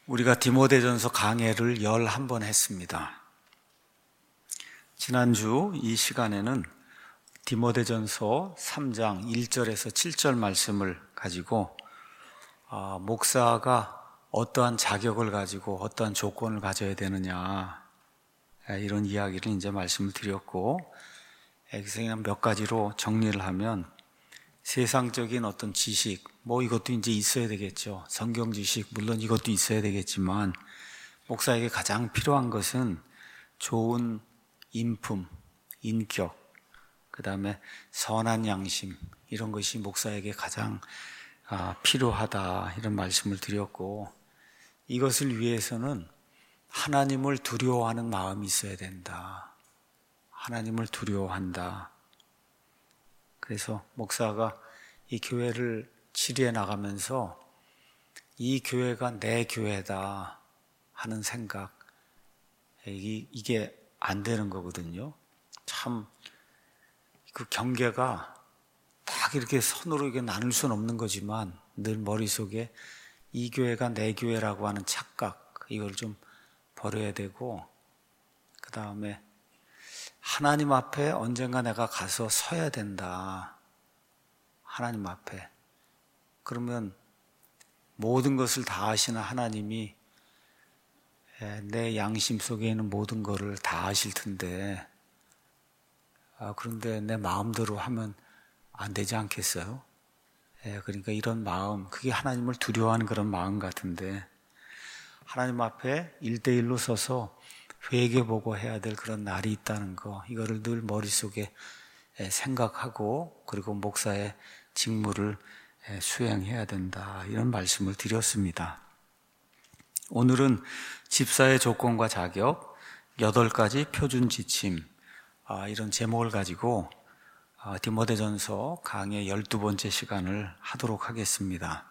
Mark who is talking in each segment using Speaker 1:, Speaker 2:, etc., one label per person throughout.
Speaker 1: 우리가 디모데전서 강해를 11번 했습니다. 지난주 이 시간에는 디모데전서 3장 1절에서 7절 말씀을 가지고 목사가 어떠한 자격을 가지고 어떠한 조건을 가져야 되느냐, 이런 이야기를 이제 말씀을 드렸고, 그냥 몇 가지로 정리를 하면 세상적인 어떤 지식, 이것도 이제 있어야 되겠죠. 성경 지식, 물론 이것도 있어야 되겠지만, 목사에게 가장 필요한 것은 좋은 인품, 인격, 그 다음에 선한 양심, 이런 것이 목사에게 가장 필요하다, 이런 말씀을 드렸고, 이것을 위해서는 하나님을 두려워하는 마음이 있어야 된다. 하나님을 두려워한다. 그래서 목사가 이 교회를 치료해 나가면서 이 교회가 내 교회다 하는 생각, 이게 안 되는 거거든요. 참 그 경계가 딱 이렇게 선으로 이렇게 나눌 수는 없는 거지만 늘 머릿속에 이 교회가 내 교회라고 하는 착각, 이걸 좀 버려야 되고, 그 다음에 하나님 앞에 언젠가 내가 가서 서야 된다. 하나님 앞에. 그러면 모든 것을 다 아시는 하나님이 내 양심 속에 있는 모든 것을 다 아실 텐데, 그런데 내 마음대로 하면 안 되지 않겠어요? 그러니까 이런 마음, 그게 하나님을 두려워하는 그런 마음 같은데, 하나님 앞에 1대1로 서서 회개보고 해야 될 그런 날이 있다는 거, 이거를 늘 머릿속에 생각하고, 그리고 목사의 직무를 수행해야 된다, 이런 말씀을 드렸습니다. 오늘은 집사의 조건과 자격, 8가지 표준 지침, 이런 제목을 가지고 디모데전서 강의 12번째 시간을 하도록 하겠습니다.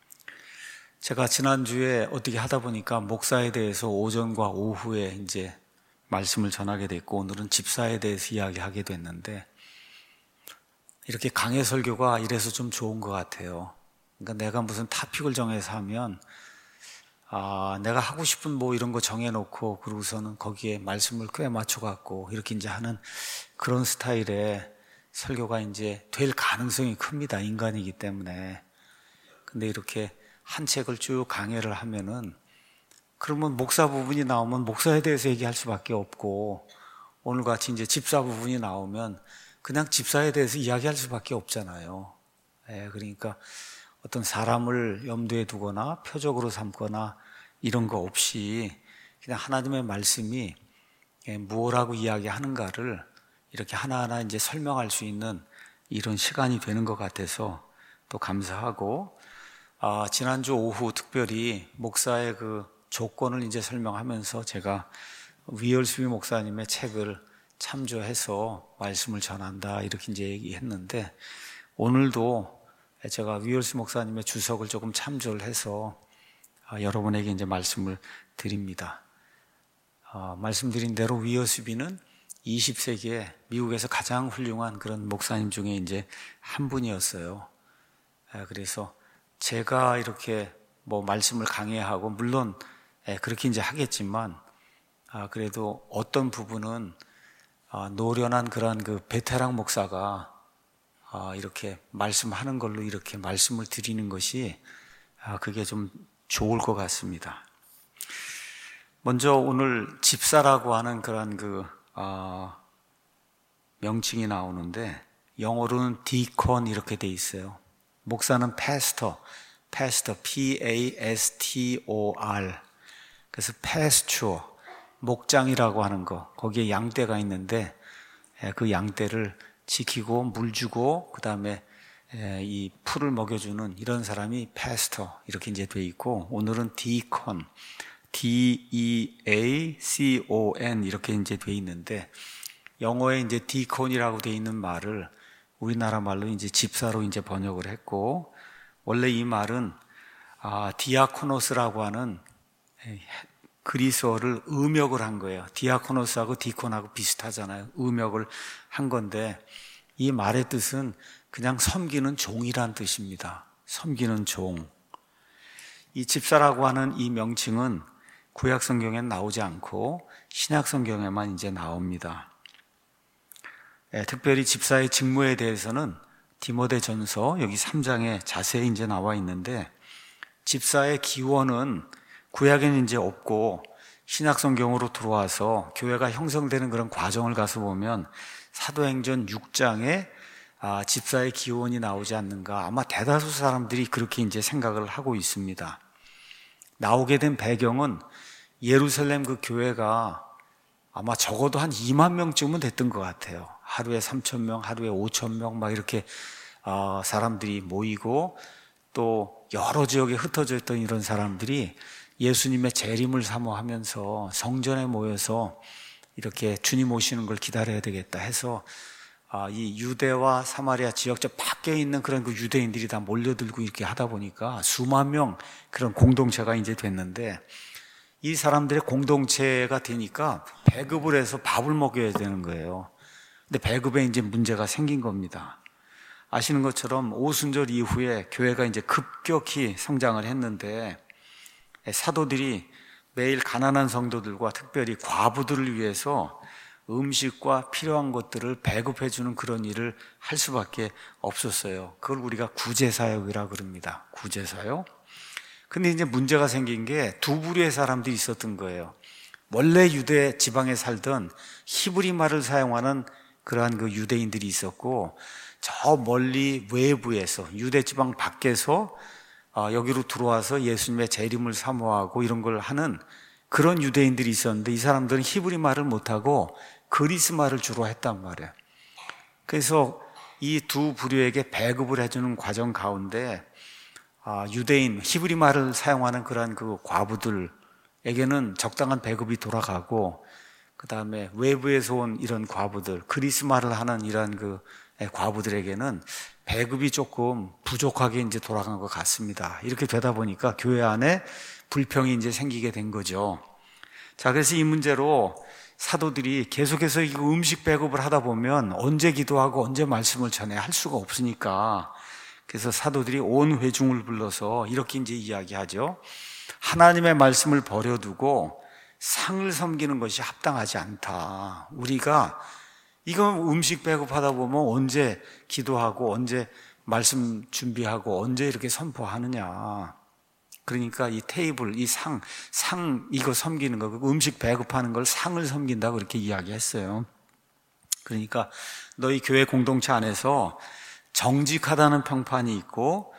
Speaker 1: 제가 지난주에 어떻게 하다 보니까 목사에 대해서 오전과 오후에 이제 말씀을 전하게 됐고, 오늘은 집사에 대해서 이야기하게 됐는데, 이렇게 강해 설교가 이래서 좀 좋은 것 같아요. 그러니까 내가 무슨 타픽을 정해서 하면, 내가 하고 싶은 이런 거 정해놓고, 그러고서는 거기에 말씀을 꽤 맞춰갖고, 이렇게 이제 하는 그런 스타일의 설교가 이제 될 가능성이 큽니다. 인간이기 때문에. 근데 이렇게 한 책을 쭉 강해를 하면은, 그러면 목사 부분이 나오면 목사에 대해서 얘기할 수밖에 없고, 오늘같이 이제 집사 부분이 나오면 그냥 집사에 대해서 이야기할 수밖에 없잖아요. 그러니까 어떤 사람을 염두에 두거나 표적으로 삼거나 이런 거 없이 그냥 하나님의 말씀이 무엇라고 이야기하는가를 이렇게 하나하나 이제 설명할 수 있는 이런 시간이 되는 것 같아서 또 감사하고, 지난주 오후 특별히 목사의 그 조건을 이제 설명하면서 제가 위얼스비 목사님의 책을 참조해서 말씀을 전한다, 이렇게 이제 얘기했는데, 오늘도 제가 위얼스 목사님의 주석을 조금 참조를 해서 여러분에게 이제 말씀을 드립니다. 말씀드린 대로 위얼스비는 20세기에 미국에서 가장 훌륭한 그런 목사님 중에 이제 한 분이었어요. 그래서 제가 이렇게 말씀을 강해하고, 물론 그렇게 이제 하겠지만, 그래도 어떤 부분은 노련한 그런 그 베테랑 목사가 이렇게 말씀하는 걸로 이렇게 말씀을 드리는 것이 그게 좀 좋을 것 같습니다. 먼저 오늘 집사라고 하는 그런 그 명칭이 나오는데, 영어로는 디콘 이렇게 돼 있어요. 목사는 pastor, P-A-S-T-O-R. 그래서 pasture, 목장이라고 하는 거, 거기에 양떼가 있는데 그 양떼를 지키고 물 주고 그 다음에 이 풀을 먹여주는 이런 사람이 패스터, 이렇게 이제 돼 있고, 오늘은 디콘, D-E-A-C-O-N 이렇게 이제 돼 있는데, 영어에 이제 디콘이라고 돼 있는 말을 우리나라 말로 이제 집사로 이제 번역을 했고, 원래 이 말은 디아코노스라고 하는 그리스어를 음역을 한 거예요. 디아코노스하고 디콘하고 비슷하잖아요. 음역을 한 건데, 이 말의 뜻은 그냥 섬기는 종이란 뜻입니다. 섬기는 종. 이 집사라고 하는 이 명칭은 구약 성경엔 나오지 않고 신약 성경에만 이제 나옵니다. 특별히 집사의 직무에 대해서는 디모데전서 여기 3장에 자세히 이제 나와 있는데, 집사의 기원은 구약에는 이제 없고 신약 성경으로 들어와서 교회가 형성되는 그런 과정을 가서 보면 사도행전 6장에 집사의 기원이 나오지 않는가, 아마 대다수 사람들이 그렇게 이제 생각을 하고 있습니다. 나오게 된 배경은 예루살렘 그 교회가 아마 적어도 한 2만 명쯤은 됐던 것 같아요. 하루에 3,000명, 하루에 5,000명 막 이렇게 사람들이 모이고, 또 여러 지역에 흩어져 있던 이런 사람들이 예수님의 재림을 사모하면서 성전에 모여서 이렇게 주님 오시는 걸 기다려야 되겠다 해서 이 유대와 사마리아 지역 저 밖에 있는 그런 그 유대인들이 다 몰려들고 이렇게 하다 보니까 수만 명 그런 공동체가 이제 됐는데, 이 사람들의 공동체가 되니까 배급을 해서 밥을 먹여야 되는 거예요. 근데 배급에 이제 문제가 생긴 겁니다. 아시는 것처럼 오순절 이후에 교회가 이제 급격히 성장을 했는데, 사도들이 매일 가난한 성도들과 특별히 과부들을 위해서 음식과 필요한 것들을 배급해주는 그런 일을 할 수밖에 없었어요. 그걸 우리가 구제사역이라고 그럽니다. 구제사역. 근데 이제 문제가 생긴 게 두 부류의 사람들이 있었던 거예요. 원래 유대 지방에 살던 히브리 말을 사용하는 그러한 그 유대인들이 있었고, 저 멀리 외부에서 유대 지방 밖에서 여기로 들어와서 예수님의 재림을 사모하고 이런 걸 하는 그런 유대인들이 있었는데, 이 사람들은 히브리 말을 못하고 그리스 말을 주로 했단 말이에요. 그래서 이 두 부류에게 배급을 해주는 과정 가운데 유대인, 히브리 말을 사용하는 그러한 그 과부들에게는 적당한 배급이 돌아가고, 그 다음에 외부에서 온 이런 과부들, 그리스 말을 하는 이런 그 과부들에게는 배급이 조금 부족하게 이제 돌아간 것 같습니다. 이렇게 되다 보니까 교회 안에 불평이 이제 생기게 된 거죠. 자, 그래서 이 문제로 사도들이 계속해서 이 음식 배급을 하다 보면 언제 기도하고 언제 말씀을 전해야 할 수가 없으니까, 그래서 사도들이 온 회중을 불러서 이렇게 이제 이야기하죠. 하나님의 말씀을 버려두고 상을 섬기는 것이 합당하지 않다. 우리가 이거 음식 배급하다 보면 언제 기도하고 언제 말씀 준비하고 언제 이렇게 선포하느냐. 그러니까 이 테이블, 이 상 이거 섬기는 거, 음식 배급하는 걸 상을 섬긴다고 그렇게 이야기했어요. 그러니까 너희 교회 공동체 안에서 정직하다는 평판이 있고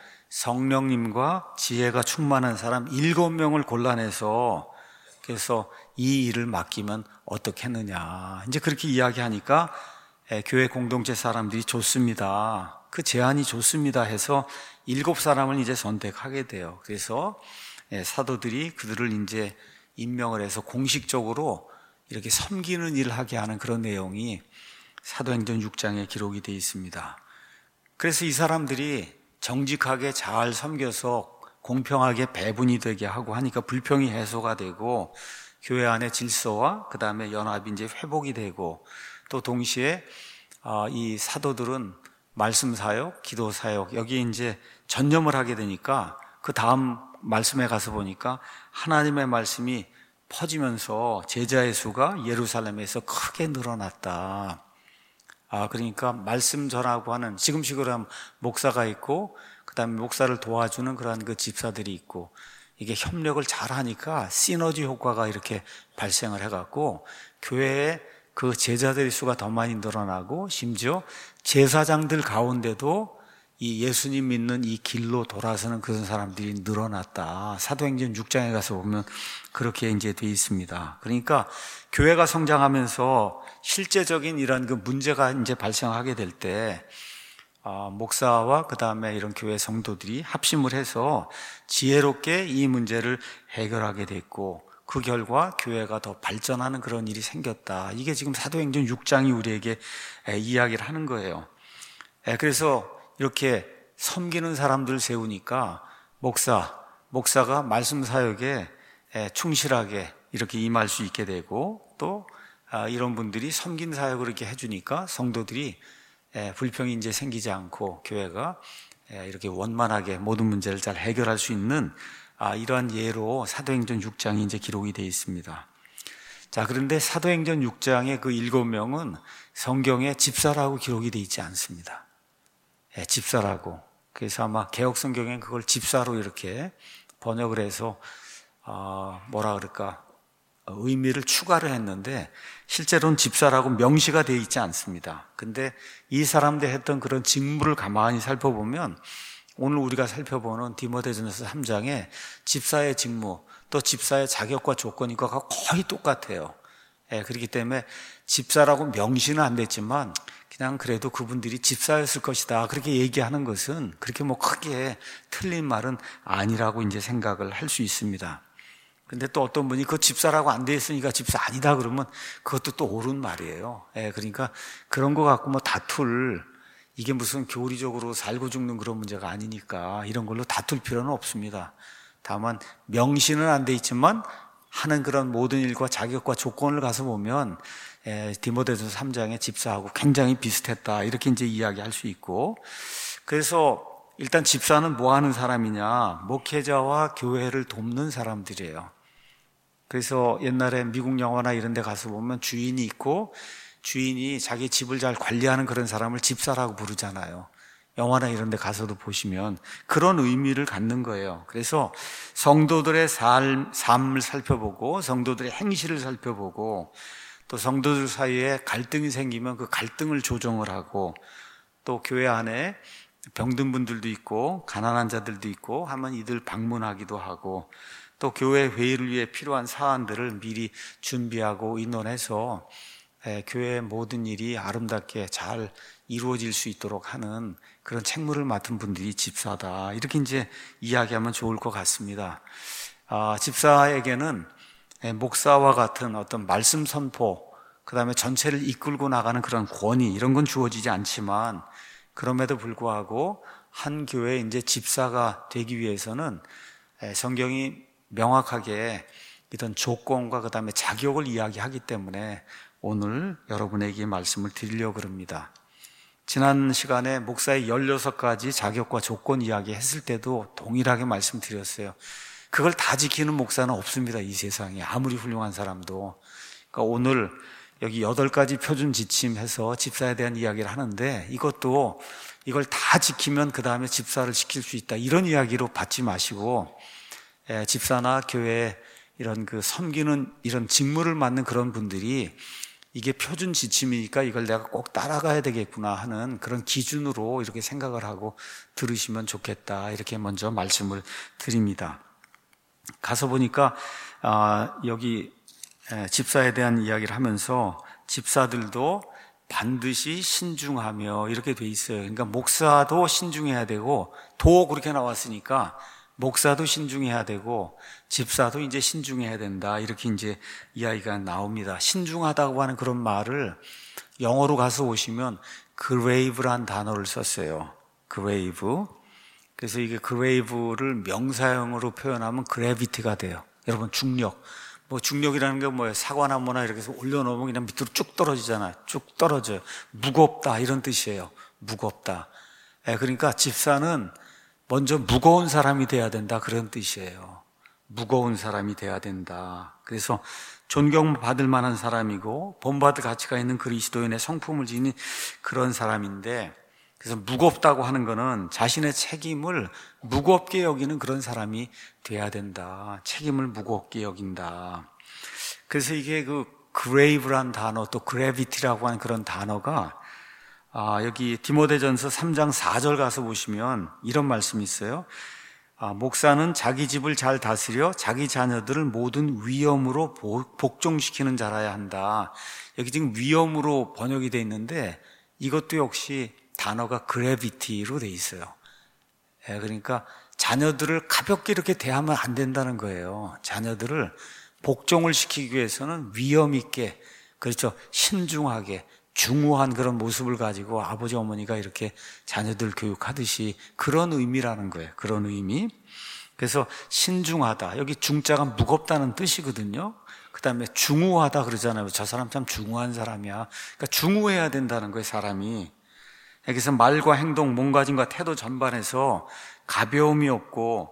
Speaker 1: 성령님과 지혜가 충만한 사람 7명을 골라내서 그래서 이 일을 맡기면 어떻겠느냐. 이제 그렇게 이야기하니까 교회 공동체 사람들이 좋습니다. 그 제안이 좋습니다 해서 7사람을 이제 선택하게 돼요. 그래서 사도들이 그들을 이제 임명을 해서 공식적으로 이렇게 섬기는 일을 하게 하는 그런 내용이 사도행전 6장에 기록이 되어 있습니다. 그래서 이 사람들이 정직하게 잘 섬겨서 공평하게 배분이 되게 하고 하니까 불평이 해소가 되고, 교회 안의 질서와 그 다음에 연합이 이제 회복이 되고, 또 동시에 이 사도들은 말씀 사역, 기도 사역 여기에 이제 전념을 하게 되니까, 그 다음 말씀에 가서 보니까 하나님의 말씀이 퍼지면서 제자의 수가 예루살렘에서 크게 늘어났다. 그러니까 말씀 전하고 하는, 지금식으로 하면 목사가 있고 그 다음에 목사를 도와주는 그러한 그 집사들이 있고, 이게 협력을 잘 하니까 시너지 효과가 이렇게 발생을 해갖고 교회에 그 제자들의 수가 더 많이 늘어나고, 심지어 제사장들 가운데도 이 예수님 믿는 이 길로 돌아서는 그런 사람들이 늘어났다. 사도행전 6장에 가서 보면 그렇게 이제 돼 있습니다. 그러니까 교회가 성장하면서 실제적인 이런 그 문제가 이제 발생하게 될 때 목사와 그 다음에 이런 교회 성도들이 합심을 해서 지혜롭게 이 문제를 해결하게 됐고, 그 결과 교회가 더 발전하는 그런 일이 생겼다. 이게 지금 사도행전 6장이 우리에게 이야기를 하는 거예요. 그래서 이렇게 섬기는 사람들을 세우니까 목사가 말씀 사역에 충실하게 이렇게 임할 수 있게 되고, 또 이런 분들이 섬긴 사역을 이렇게 해주니까 성도들이 불평이 이제 생기지 않고 교회가 이렇게 원만하게 모든 문제를 잘 해결할 수 있는 이러한 예로 사도행전 6장이 이제 기록이 되어 있습니다. 자, 그런데 사도행전 6장의 그 7명은 성경에 집사라고 기록이 되어 있지 않습니다. 집사라고. 그래서 아마 개혁 성경엔 그걸 집사로 이렇게 번역을 해서 뭐라 그럴까, 의미를 추가를 했는데 실제로는 집사라고 명시가 되어 있지 않습니다. 근데 이 사람들 했던 그런 직무를 가만히 살펴보면 오늘 우리가 살펴보는 디모데전서 3장에 집사의 직무, 또 집사의 자격과 조건과 거의 똑같아요. 그렇기 때문에 집사라고 명시는 안 됐지만 그냥 그래도 그분들이 집사였을 것이다, 그렇게 얘기하는 것은 그렇게 뭐 크게 틀린 말은 아니라고 이제 생각을 할 수 있습니다. 근데 또 어떤 분이 그 집사라고 안 돼 있으니까 집사 아니다 그러면 그것도 또 옳은 말이에요. 그러니까 그런 거 갖고 뭐 이게 무슨 교리적으로 살고 죽는 그런 문제가 아니니까 이런 걸로 다툴 필요는 없습니다. 다만 명시는 안 돼 있지만 하는 그런 모든 일과 자격과 조건을 가서 보면 디모데전서 3장의 집사하고 굉장히 비슷했다, 이렇게 이제 이야기할 수 있고, 그래서 일단 집사는 뭐 하는 사람이냐, 목회자와 교회를 돕는 사람들이에요. 그래서 옛날에 미국 영화나 이런 데 가서 보면 주인이 있고 주인이 자기 집을 잘 관리하는 그런 사람을 집사라고 부르잖아요. 영화나 이런 데 가서도 보시면 그런 의미를 갖는 거예요. 그래서 성도들의 삶을 살펴보고 성도들의 행실을 살펴보고 또 성도들 사이에 갈등이 생기면 그 갈등을 조정을 하고, 또 교회 안에 병든 분들도 있고 가난한 자들도 있고 하면 이들 방문하기도 하고, 또 교회 회의를 위해 필요한 사안들을 미리 준비하고 의논해서 교회의 모든 일이 아름답게 잘 이루어질 수 있도록 하는 그런 책무를 맡은 분들이 집사다, 이렇게 이제 이야기하면 좋을 것 같습니다. 집사에게는 목사와 같은 어떤 말씀 선포, 그 다음에 전체를 이끌고 나가는 그런 권위, 이런 건 주어지지 않지만 그럼에도 불구하고 한 교회의 이제 집사가 되기 위해서는 성경이 명확하게 이런 조건과 그 다음에 자격을 이야기하기 때문에 오늘 여러분에게 말씀을 드리려고 합니다. 지난 시간에 목사의 16가지 자격과 조건 이야기했을 때도 동일하게 말씀드렸어요. 그걸 다 지키는 목사는 없습니다, 이 세상에. 아무리 훌륭한 사람도. 그러니까 오늘 여기 8가지 표준 지침해서 집사에 대한 이야기를 하는데, 이걸 다 지키면 그 다음에 집사를 시킬 수 있다, 이런 이야기로 받지 마시고, 집사나 교회 이런 섬기는 이런 직무를 맡는 그런 분들이 이게 표준 지침이니까 이걸 내가 꼭 따라가야 되겠구나 하는 그런 기준으로 이렇게 생각을 하고 들으시면 좋겠다, 이렇게 먼저 말씀을 드립니다. 가서 보니까 여기 집사에 대한 이야기를 하면서 집사들도 반드시 신중하며 이렇게 돼 있어요. 그러니까 목사도 신중해야 되고, 그렇게 나왔으니까 목사도 신중해야 되고 집사도 이제 신중해야 된다, 이렇게 이제 이야기가 나옵니다. 신중하다고 하는 그런 말을 영어로 가서 보시면 grave란 단어를 썼어요. grave. 그래서 이게 grave를 명사형으로 표현하면 gravity가 돼요. 여러분, 중력. 중력이라는 게 뭐예요? 사과나무나 이렇게 해서 올려놓으면 그냥 밑으로 쭉 떨어지잖아요. 쭉 떨어져요. 무겁다, 이런 뜻이에요. 무겁다. 그러니까 집사는 먼저 무거운 사람이 돼야 된다, 그런 뜻이에요. 무거운 사람이 돼야 된다. 그래서 존경받을 만한 사람이고 본받을 가치가 있는 그리스도인의 성품을 지닌 그런 사람인데, 그래서 무겁다고 하는 거는 자신의 책임을 무겁게 여기는 그런 사람이 돼야 된다. 책임을 무겁게 여긴다. 그래서 이게 grave란 단어, 또 gravity라고 하는 그런 단어가 여기 디모데전서 3장 4절 가서 보시면 이런 말씀이 있어요. 목사는 자기 집을 잘 다스려 자기 자녀들을 모든 위엄으로 복종시키는 자라야 한다. 여기 지금 위엄으로 번역이 되어 있는데 이것도 역시 단어가 gravity로 되어 있어요. 그러니까 자녀들을 가볍게 이렇게 대하면 안 된다는 거예요. 자녀들을 복종을 시키기 위해서는 위엄 있게, 그렇죠, 신중하게 중후한 그런 모습을 가지고 아버지 어머니가 이렇게 자녀들 교육하듯이 그런 의미라는 거예요. 그런 의미. 그래서 신중하다, 여기 중자가 무겁다는 뜻이거든요. 그 다음에 중후하다 그러잖아요. 저 사람 참 중후한 사람이야. 그러니까 중후해야 된다는 거예요, 사람이. 여기서 말과 행동, 몸가짐과 태도 전반에서 가벼움이 없고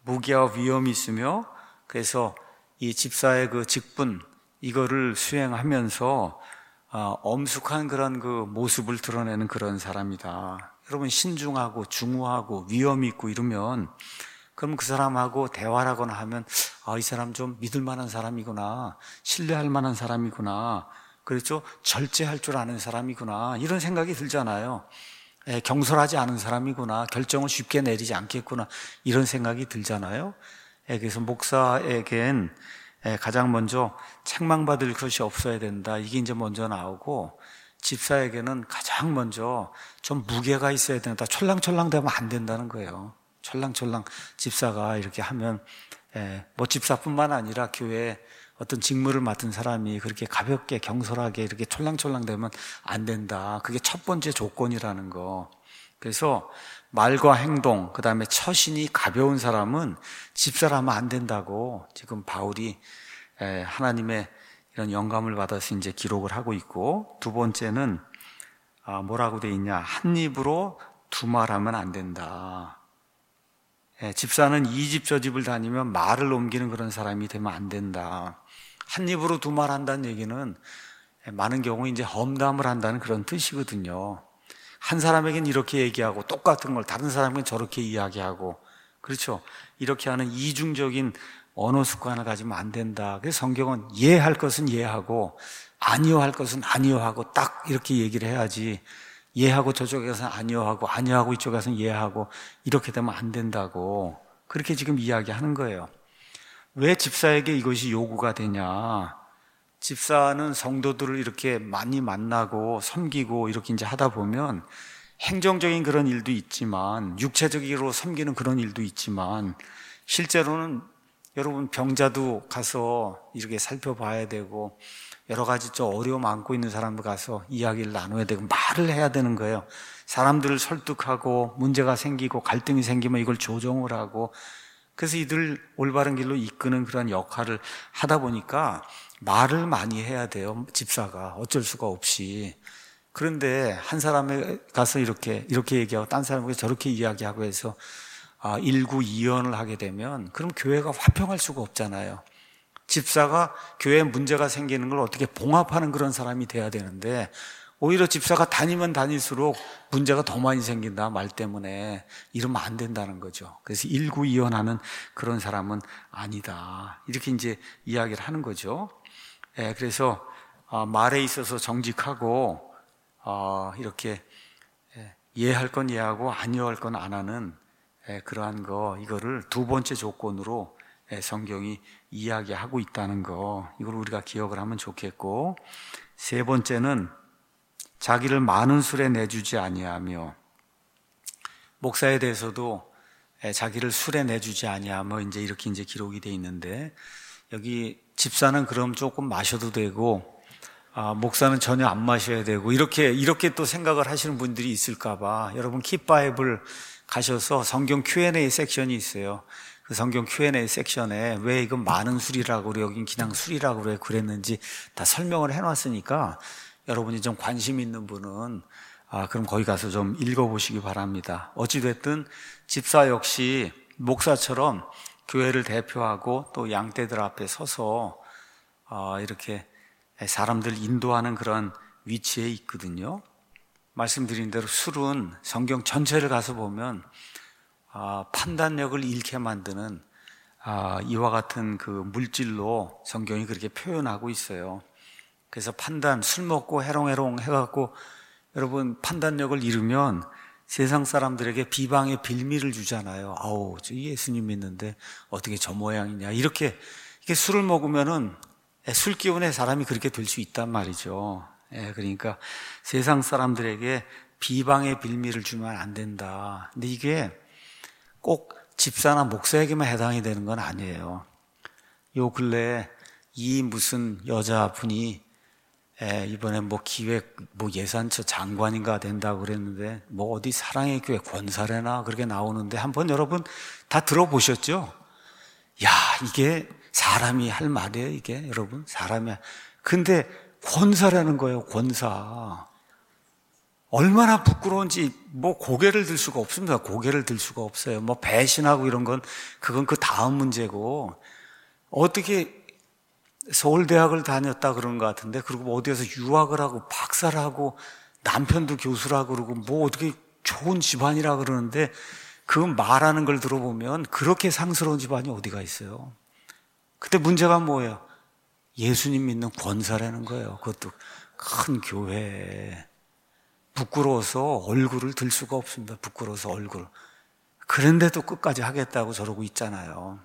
Speaker 1: 무게와 위험이 있으며, 그래서 이 집사의 그 직분 이거를 수행하면서 엄숙한 그런 그 모습을 드러내는 그런 사람이다. 여러분, 신중하고 중후하고 위험이 있고 이러면, 그럼 그 사람하고 대화를 하거나 하면 이 사람 좀 믿을 만한 사람이구나, 신뢰할 만한 사람이구나, 그렇죠? 절제할 줄 아는 사람이구나, 이런 생각이 들잖아요. 경솔하지 않은 사람이구나, 결정을 쉽게 내리지 않겠구나, 이런 생각이 들잖아요. 그래서 목사에겐 가장 먼저 책망받을 것이 없어야 된다, 이게 이제 먼저 나오고, 집사에게는 가장 먼저 좀 무게가 있어야 된다. 촐랑촐랑 되면 안 된다는 거예요. 촐랑촐랑 집사가 이렇게 하면, 뭐 집사뿐만 아니라 교회에 어떤 직무를 맡은 사람이 그렇게 가볍게 경솔하게 이렇게 촐랑촐랑 되면 안 된다. 그게 첫 번째 조건이라는 거. 그래서 말과 행동, 그 다음에 처신이 가벼운 사람은 집사라면 안 된다고 지금 바울이 하나님의 이런 영감을 받아서 이제 기록을 하고 있고, 두 번째는 뭐라고 돼 있냐? 한 입으로 두말하면 안 된다. 집사는 이 집 저 집을 다니면 말을 옮기는 그런 사람이 되면 안 된다. 한 입으로 두말한다는 얘기는 많은 경우 이제 험담을 한다는 그런 뜻이거든요. 한 사람에겐 이렇게 얘기하고 똑같은 걸 다른 사람에겐 저렇게 이야기하고, 그렇죠? 이렇게 하는 이중적인 언어 습관을 가지면 안 된다. 그래서 성경은 예할 것은 예하고 아니요 할 것은 아니요 하고 딱 이렇게 얘기를 해야지, 예하고 저쪽에서는 아니요 하고 아니요 하고 이쪽에서는 예하고 이렇게 되면 안 된다고 그렇게 지금 이야기하는 거예요. 왜 집사에게 이것이 요구가 되냐? 집사는 성도들을 이렇게 많이 만나고 섬기고 이렇게 이제 하다 보면 행정적인 그런 일도 있지만, 육체적으로 섬기는 그런 일도 있지만, 실제로는 여러분 병자도 가서 이렇게 살펴봐야 되고, 여러 가지 좀 어려움 안고 있는 사람들 가서 이야기를 나눠야 되고 말을 해야 되는 거예요. 사람들을 설득하고 문제가 생기고 갈등이 생기면 이걸 조정을 하고, 그래서 이들 올바른 길로 이끄는 그런 역할을 하다 보니까 말을 많이 해야 돼요. 집사가 어쩔 수가 없이. 그런데 한 사람에 가서 이렇게 얘기하고 딴 사람에게 저렇게 이야기하고 해서 일구이연을 하게 되면 그럼 교회가 화평할 수가 없잖아요. 집사가 교회에 문제가 생기는 걸 어떻게 봉합하는 그런 사람이 돼야 되는데, 오히려 집사가 다니면 다닐수록 문제가 더 많이 생긴다, 말 때문에. 이러면 안 된다는 거죠. 그래서 일구이연하는 그런 사람은 아니다, 이렇게 이제 이야기를 하는 거죠. 그래서 말에 있어서 정직하고 이렇게 예할 건 예하고 아니요 할 건 안 하는 그러한 거, 이거를 두 번째 조건으로 성경이 이야기하고 있다는 거, 이걸 우리가 기억을 하면 좋겠고, 세 번째는 자기를 많은 술에 내주지 아니하며, 목사에 대해서도 자기를 술에 내주지 아니하며 이제 이렇게 이제 기록이 돼 있는데, 여기 집사는 그럼 조금 마셔도 되고 목사는 전혀 안 마셔야 되고, 이렇게 또 생각을 하시는 분들이 있을까봐 여러분 킵바이블 가셔서 성경 Q&A 섹션이 있어요. 그 성경 Q&A 섹션에 왜 이건 많은 술이라고 그래, 여긴 그냥 술이라고 그래, 그랬는지 다 설명을 해놨으니까 여러분이 좀 관심 있는 분은 그럼 거기 가서 좀 읽어보시기 바랍니다. 어찌됐든 집사 역시 목사처럼 교회를 대표하고 또 양떼들 앞에 서서 이렇게 사람들 인도하는 그런 위치에 있거든요. 말씀드린 대로 술은 성경 전체를 가서 보면 판단력을 잃게 만드는 이와 같은 그 물질로 성경이 그렇게 표현하고 있어요. 그래서 술 먹고 해롱해롱 해갖고 여러분 판단력을 잃으면 세상 사람들에게 비방의 빌미를 주잖아요. 아우, 저 예수님 믿는데 어떻게 저 모양이냐, 이렇게 술을 먹으면은 술 기운의 사람이 그렇게 될 수 있단 말이죠. 그러니까 세상 사람들에게 비방의 빌미를 주면 안 된다. 근데 이게 꼭 집사나 목사에게만 해당이 되는 건 아니에요. 요 근래에 이 무슨 여자분이 이번에 기획 예산처 장관인가 된다고 그랬는데, 어디 사랑의 교회 권사래나 그렇게 나오는데, 한번 여러분 다 들어보셨죠? 야, 이게 사람이 할 말이에요, 이게 여러분. 사람이. 근데 권사라는 거예요, 권사. 얼마나 부끄러운지 뭐 고개를 들 수가 없습니다. 고개를 들 수가 없어요. 뭐 배신하고 이런 건 그건 그 다음 문제고, 어떻게 서울대학을 다녔다 그런 것 같은데, 그리고 뭐 어디에서 유학을 하고 박사를 하고 남편도 교수라고 그러고 뭐 어떻게 좋은 집안이라 그러는데, 그 말하는 걸 들어보면 그렇게 상스러운 집안이 어디가 있어요. 근데 문제가 뭐예요? 예수님 믿는 권사라는 거예요. 그것도 큰 교회에. 부끄러워서 얼굴을 들 수가 없습니다. 부끄러워서 얼굴. 그런데도 끝까지 하겠다고 저러고 있잖아요.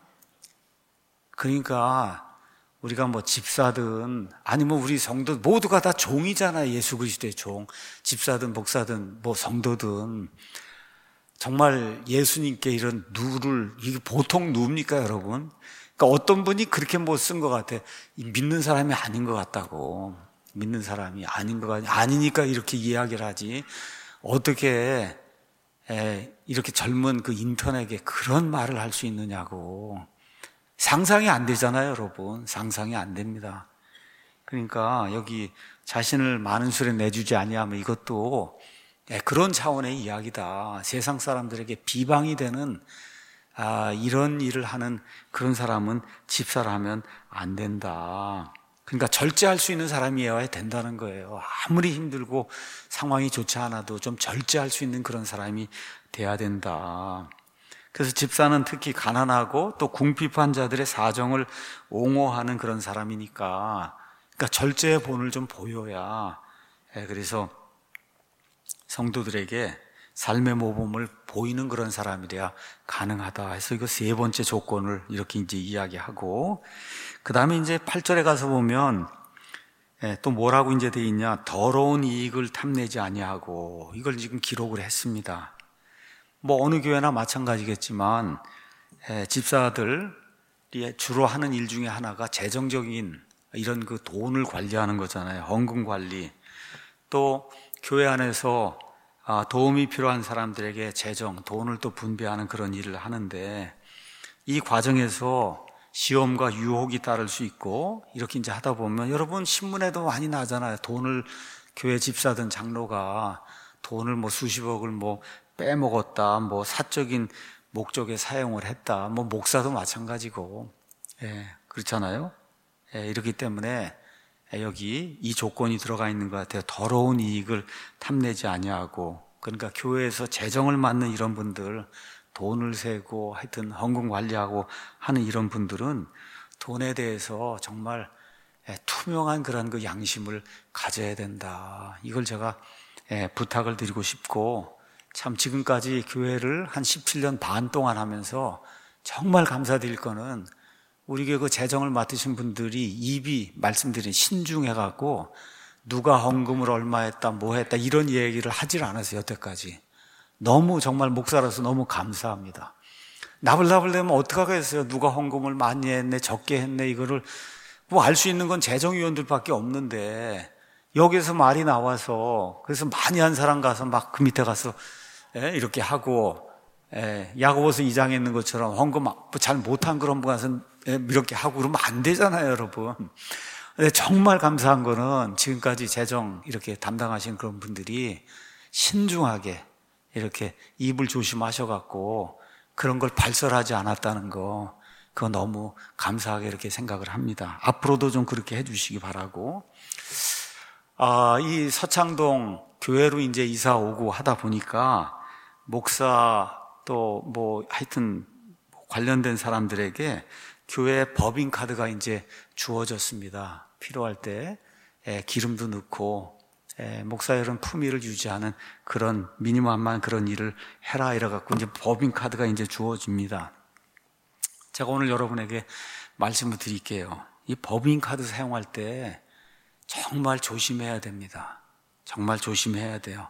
Speaker 1: 그러니까 우리가 뭐 집사든 아니면 우리 성도 모두가 다 종이잖아요. 예수 그리스도의 종. 집사든 목사든 뭐 성도든. 정말 예수님께 이런 누를, 이게 보통 누입니까 여러분? 그러니까 어떤 분이 그렇게 못 쓴 것 같아. 믿는 사람이 아닌 것 같다고. 믿는 사람이 아닌 것 같아. 아니니까 이렇게 이야기를 하지. 어떻게 이렇게 젊은 그 인턴에게 그런 말을 할 수 있느냐고. 상상이 안 되잖아요 여러분. 상상이 안 됩니다. 그러니까 여기 자신을 많은 술에 내주지 아니하면, 이것도 그런 차원의 이야기다. 세상 사람들에게 비방이 되는 이런 일을 하는 그런 사람은 집사라면 안 된다. 그러니까 절제할 수 있는 사람이어야 된다는 거예요. 아무리 힘들고 상황이 좋지 않아도 좀 절제할 수 있는 그런 사람이 돼야 된다. 그래서 집사는 특히 가난하고 또 궁핍한 자들의 사정을 옹호하는 그런 사람이니까, 그러니까 절제의 본을 좀 보여야, 그래서 성도들에게 삶의 모범을 보이는 그런 사람이래야 가능하다 해서 이거 세 번째 조건을 이렇게 이제 이야기하고, 그 다음에 이제 8절에 가서 보면 또 뭐라고 이제 돼 있냐. 더러운 이익을 탐내지 아니하고, 이걸 지금 기록을 했습니다. 뭐 어느 교회나 마찬가지겠지만 집사들이 주로 하는 일 중에 하나가 재정적인 이런 그 돈을 관리하는 거잖아요. 헌금 관리. 또 교회 안에서 도움이 필요한 사람들에게 재정, 돈을 또 분배하는 그런 일을 하는데, 이 과정에서 시험과 유혹이 따를 수 있고, 이렇게 이제 하다 보면 여러분 신문에도 많이 나잖아요. 돈을, 교회 집사든 장로가 돈을 뭐 수십억을 뭐 빼먹었다, 뭐 사적인 목적에 사용을 했다, 뭐 목사도 마찬가지고, 그렇잖아요. 이렇기 때문에 여기 이 조건이 들어가 있는 것 같아요. 더러운 이익을 탐내지 아니하고. 그러니까 교회에서 재정을 맡는 이런 분들, 돈을 세고 하여튼 헌금 관리하고 하는 이런 분들은 돈에 대해서 정말 투명한 그런 그 양심을 가져야 된다. 이걸 제가 부탁을 드리고 싶고, 참 지금까지 교회를 한 17년 반 동안 하면서 정말 감사드릴 거는, 우리 교회 그 재정을 맡으신 분들이 입이 말씀드린 신중해갖고 누가 헌금을 얼마 했다 뭐 했다 이런 얘기를 하질 않았어요. 여태까지. 너무 정말 목사로서 너무 감사합니다. 나불나불대면 어떡하겠어요. 누가 헌금을 많이 했네 적게 했네, 이거를 뭐 알 수 있는 건 재정위원들밖에 없는데, 여기서 말이 나와서 그래서 많이 한 사람 가서 막 그 밑에 가서 이렇게 하고, 야고보서 2장에 있는 것처럼 헌금 잘 못한 그런 분 가서 이렇게 하고 그러면 안 되잖아요 여러분. 근데 정말 감사한 거는 지금까지 재정 이렇게 담당하신 그런 분들이 신중하게 이렇게 입을 조심하셔갖고 그런 걸 발설하지 않았다는 거, 그거 너무 감사하게 이렇게 생각을 합니다. 앞으로도 좀 그렇게 해주시기 바라고. 이 서창동 교회로 이제 이사 오고 하다 보니까 목사 또 뭐 하여튼 관련된 사람들에게 교회 법인카드가 이제 주어졌습니다. 필요할 때 기름도 넣고 목사들은 품위를 유지하는 그런 미니멈한 그런 일을 해라 이래갖고 이제 법인카드가 이제 주어집니다. 제가 오늘 여러분에게 말씀을 드릴게요. 이 법인카드 사용할 때 정말 조심해야 됩니다. 정말 조심해야 돼요.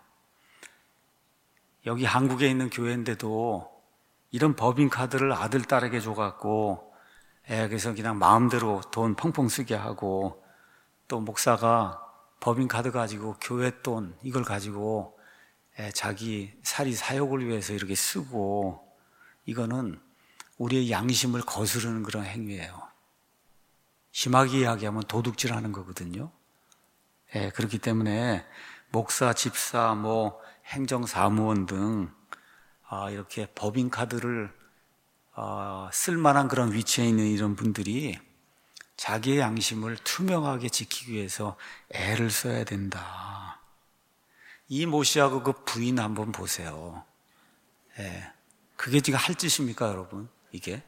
Speaker 1: 여기 한국에 있는 교회인데도 이런 법인카드를 아들, 딸에게 줘갖고 그래서 그냥 마음대로 돈 펑펑 쓰게 하고, 또 목사가 법인카드 가지고 교회 돈 이걸 가지고 자기 살이 사욕을 위해서 이렇게 쓰고, 이거는 우리의 양심을 거스르는 그런 행위예요. 심하게 이야기하면 도둑질하는 거거든요. 그렇기 때문에 목사, 집사, 행정사무원 등 이렇게 법인카드를 쓸만한 그런 위치에 있는 이런 분들이 자기의 양심을 투명하게 지키기 위해서 애를 써야 된다. 이 모씨하고 그 부인 한번 보세요. 그게 지금 할 짓입니까, 여러분? 이게?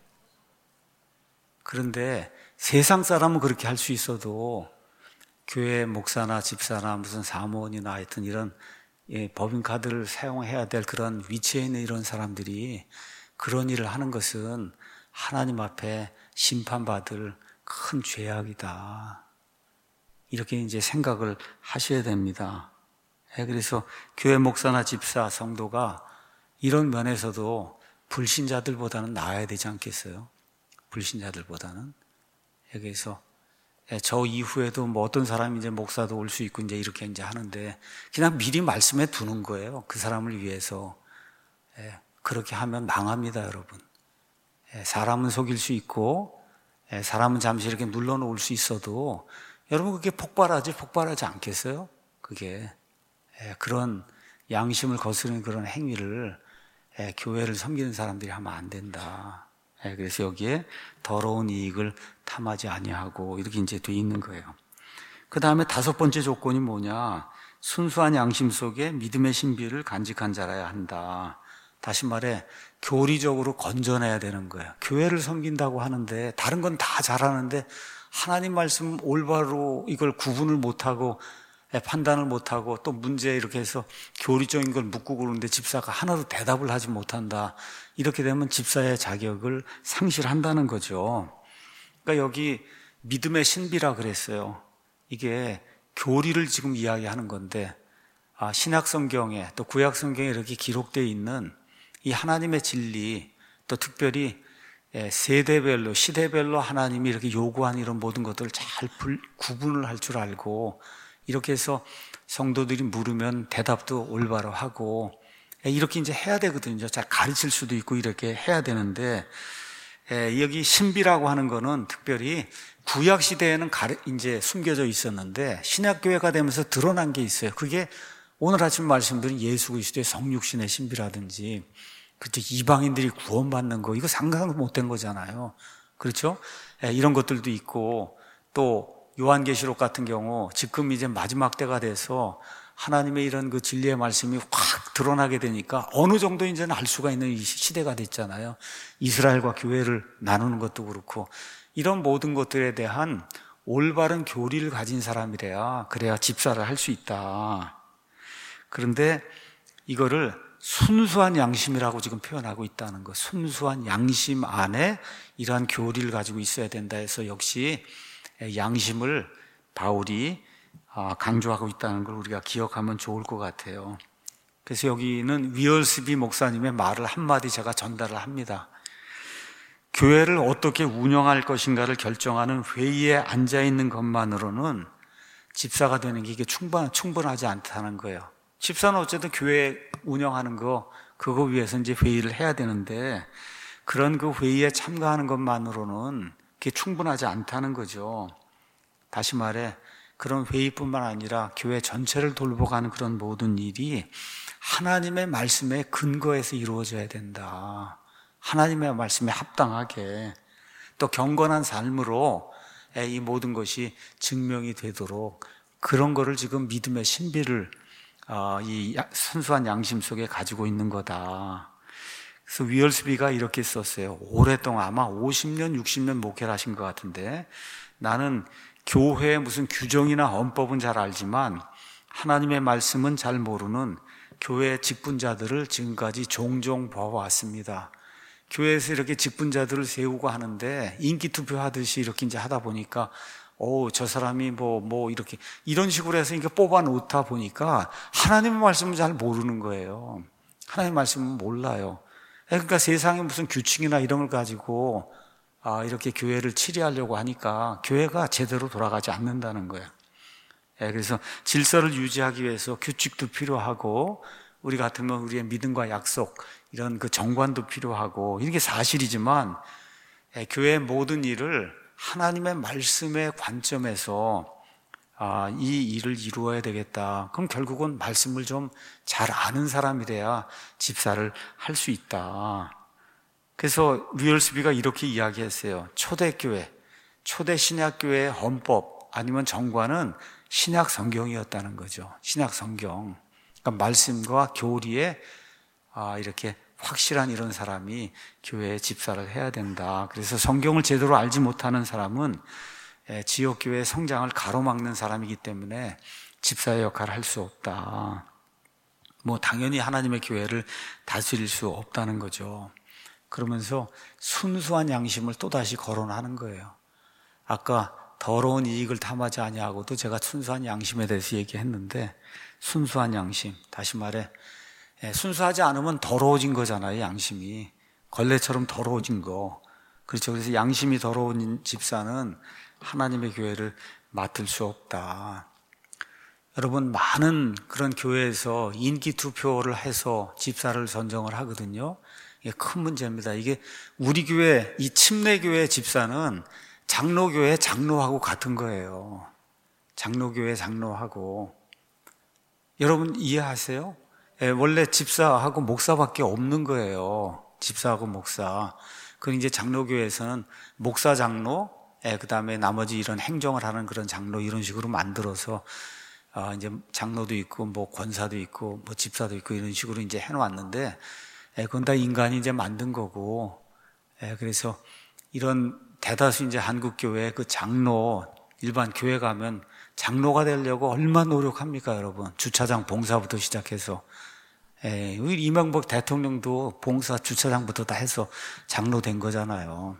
Speaker 1: 그런데 세상 사람은 그렇게 할 수 있어도 교회 목사나 집사나 무슨 사무원이나 하여튼 이런 법인카드를 사용해야 될 그런 위치에 있는 이런 사람들이 그런 일을 하는 것은 하나님 앞에 심판받을 큰 죄악이다. 이렇게 이제 생각을 하셔야 됩니다. 그래서 교회 목사나 집사, 성도가 이런 면에서도 불신자들보다는 나아야 되지 않겠어요? 불신자들보다는. 그래서 저 이후에도 어떤 사람이 이제 목사도 올 수 있고 이제 이렇게 이제 하는데 그냥 미리 말씀해 두는 거예요. 그 사람을 위해서. 그렇게 하면 망합니다, 여러분. 사람은 속일 수 있고 사람은 잠시 이렇게 눌러놓을 수 있어도 여러분 그게 폭발하지 않겠어요? 그게 그런 양심을 거스르는 그런 행위를 교회를 섬기는 사람들이 하면 안 된다. 그래서 여기에 더러운 이익을 탐하지 아니하고 이렇게 이제 돼 있는 거예요. 그 다음에 5번째 조건이 뭐냐? 순수한 양심 속에 믿음의 신비를 간직한 자라야 한다. 다시 말해 교리적으로 건전해야 되는 거예요. 교회를 섬긴다고 하는데 다른 건 다 잘하는데 하나님 말씀 올바로 이걸 구분을 못하고 판단을 못하고 또 문제 이렇게 해서 교리적인 걸 묻고 그러는데 집사가 하나도 대답을 하지 못한다. 이렇게 되면 집사의 자격을 상실한다는 거죠. 그러니까 여기 믿음의 신비라 그랬어요. 이게 교리를 지금 이야기하는 건데 신약 성경에 또 구약 성경에 이렇게 기록되어 있는 이 하나님의 진리 또 특별히 세대별로 시대별로 하나님이 이렇게 요구한 이런 모든 것들을 잘 구분을 할 줄 알고 이렇게 해서 성도들이 물으면 대답도 올바로 하고 이렇게 이제 해야 되거든요. 잘 가르칠 수도 있고 이렇게 해야 되는데 여기 신비라고 하는 거는 특별히 구약 시대에는 이제 숨겨져 있었는데 신약교회가 되면서 드러난 게 있어요. 그게 오늘 아침 말씀드린 예수 그리스도의 성육신의 신비라든지 그렇죠. 이방인들이 구원받는 거 이거 상상도 못된 거잖아요. 그렇죠? 이런 것들도 있고 또 요한계시록 같은 경우 지금 이제 마지막 때가 돼서 하나님의 이런 그 진리의 말씀이 확 드러나게 되니까 어느 정도 이제는 알 수가 있는 이 시대가 됐잖아요. 이스라엘과 교회를 나누는 것도 그렇고 이런 모든 것들에 대한 올바른 교리를 가진 사람이래야 그래야 집사를 할 수 있다. 그런데 이거를 순수한 양심이라고 지금 표현하고 있다는 거. 순수한 양심 안에 이러한 교리를 가지고 있어야 된다 해서 역시 양심을 바울이 강조하고 있다는 걸 우리가 기억하면 좋을 것 같아요. 그래서 여기는 위얼스비 목사님의 말을 한마디 제가 전달을 합니다. 교회를 어떻게 운영할 것인가를 결정하는 회의에 앉아있는 것만으로는 집사가 되는 게 이게 충분하지 않다는 거예요. 집사는 어쨌든 교회 운영하는 그거 위해서 이제 회의를 해야 되는데 그런 그 회의에 참가하는 것만으로는 그게 충분하지 않다는 거죠. 다시 말해 그런 회의뿐만 아니라 교회 전체를 돌보가는 그런 모든 일이 하나님의 말씀에 근거해서 이루어져야 된다. 하나님의 말씀에 합당하게 또 경건한 삶으로 이 모든 것이 증명이 되도록 그런 거를 지금 믿음의 신비를 이 순수한 양심 속에 가지고 있는 거다. 그래서 위얼스비가 이렇게 썼어요. 오랫동안 아마 50년, 60년 목회를 하신 것 같은데 나는 교회의 무슨 규정이나 헌법은 잘 알지만 하나님의 말씀은 잘 모르는 교회 직분자들을 지금까지 종종 봐왔습니다. 교회에서 이렇게 직분자들을 세우고 하는데 인기 투표하듯이 이렇게 이제 하다 보니까 저 사람이 이렇게 이런 식으로 해서 이렇게 뽑아 놓다 보니까 하나님의 말씀은 잘 모르는 거예요. 하나님의 말씀은 몰라요. 그러니까 세상에 무슨 규칙이나 이런 걸 가지고 이렇게 교회를 치리하려고 하니까 교회가 제대로 돌아가지 않는다는 거예요. 그래서 질서를 유지하기 위해서 규칙도 필요하고 우리 같으면 우리의 믿음과 약속 이런 그 정관도 필요하고 이게 사실이지만 교회의 모든 일을 하나님의 말씀의 관점에서 이 일을 이루어야 되겠다. 그럼 결국은 말씀을 좀 잘 아는 사람이래야 집사를 할 수 있다. 그래서 류얼스비가 이렇게 이야기했어요. 초대교회, 초대 신약교회의 헌법 아니면 정관은 신약 성경이었다는 거죠. 신약 성경. 그러니까 말씀과 교리에 이렇게 확실한 이런 사람이 교회에 집사를 해야 된다. 그래서 성경을 제대로 알지 못하는 사람은 지역교회의 성장을 가로막는 사람이기 때문에 집사의 역할을 할 수 없다. 당연히 하나님의 교회를 다스릴 수 없다는 거죠. 그러면서 순수한 양심을 또다시 거론하는 거예요. 아까 더러운 이익을 탐하지 아니하고도 제가 순수한 양심에 대해서 얘기했는데, 순수한 양심, 다시 말해 순수하지 않으면 더러워진 거잖아요. 양심이 걸레처럼 더러워진 거. 그렇죠. 그래서 양심이 더러운 집사는 하나님의 교회를 맡을 수 없다. 여러분, 많은 그런 교회에서 인기 투표를 해서 집사를 선정을 하거든요. 이게 큰 문제입니다. 이게 우리 교회, 이 침례교회 집사는 장로교회 장로하고 같은 거예요. 장로교회 장로하고. 여러분 이해하세요? 원래 집사하고 목사밖에 없는 거예요. 집사하고 목사. 그리고 이제 장로교회에서는 목사 장로, 그 다음에 나머지 이런 행정을 하는 그런 장로 이런 식으로 만들어서 이제 장로도 있고 권사도 있고 집사도 있고 이런 식으로 이제 해놓았는데, 그건 다 인간이 이제 만든 거고, 그래서 이런 대다수 이제 한국 교회 그 장로, 일반 교회 가면 장로가 되려고 얼마나 노력합니까, 여러분? 주차장 봉사부터 시작해서. 우리 이명박 대통령도 봉사 주차장부터 다 해서 장로 된 거잖아요.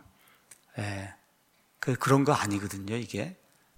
Speaker 1: 그런 거 아니거든요, 이게.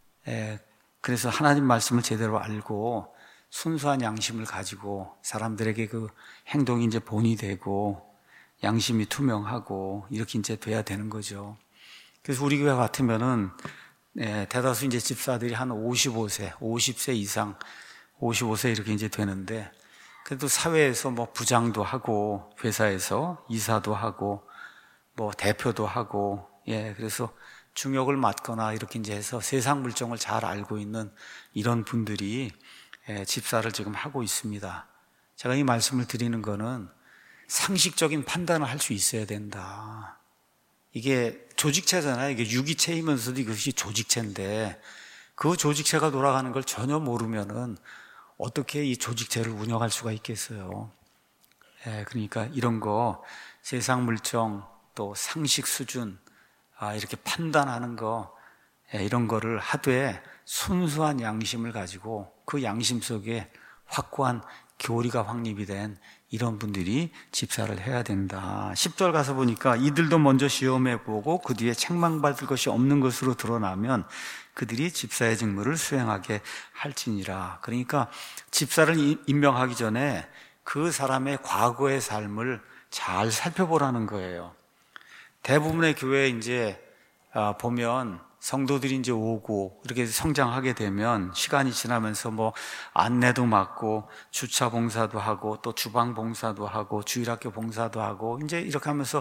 Speaker 1: 그래서 하나님 말씀을 제대로 알고 순수한 양심을 가지고 사람들에게 그 행동이 이제 본이 되고 양심이 투명하고 이렇게 이제 돼야 되는 거죠. 그래서 우리 교회 같으면은 대다수 이제 집사들이 한 55세, 50세 이상, 55세 이렇게 이제 되는데, 그래도 사회에서 부장도 하고, 회사에서 이사도 하고, 대표도 하고, 그래서 중역을 맡거나 이렇게 이제 해서 세상 물정을 잘 알고 있는 이런 분들이 집사를 지금 하고 있습니다. 제가 이 말씀을 드리는 거는 상식적인 판단을 할 수 있어야 된다. 이게 조직체잖아요. 이게 유기체이면서도 이것이 조직체인데, 그 조직체가 돌아가는 걸 전혀 모르면은 어떻게 이 조직체를 운영할 수가 있겠어요. 그러니까 이런 거, 세상 물정, 또 상식 수준, 이렇게 판단하는 거, 이런 거를 하되 순수한 양심을 가지고 그 양심 속에 확고한 교리가 확립이 된 이런 분들이 집사를 해야 된다. 10절 가서 보니까 이들도 먼저 시험해 보고 그 뒤에 책망받을 것이 없는 것으로 드러나면 그들이 집사의 직무를 수행하게 할지니라. 그러니까 집사를 임명하기 전에 그 사람의 과거의 삶을 잘 살펴보라는 거예요. 대부분의 교회에 이제 보면 성도들이 이제 오고 이렇게 성장하게 되면 시간이 지나면서 안내도 맡고 주차 봉사도 하고 또 주방 봉사도 하고 주일학교 봉사도 하고 이제 이렇게 하면서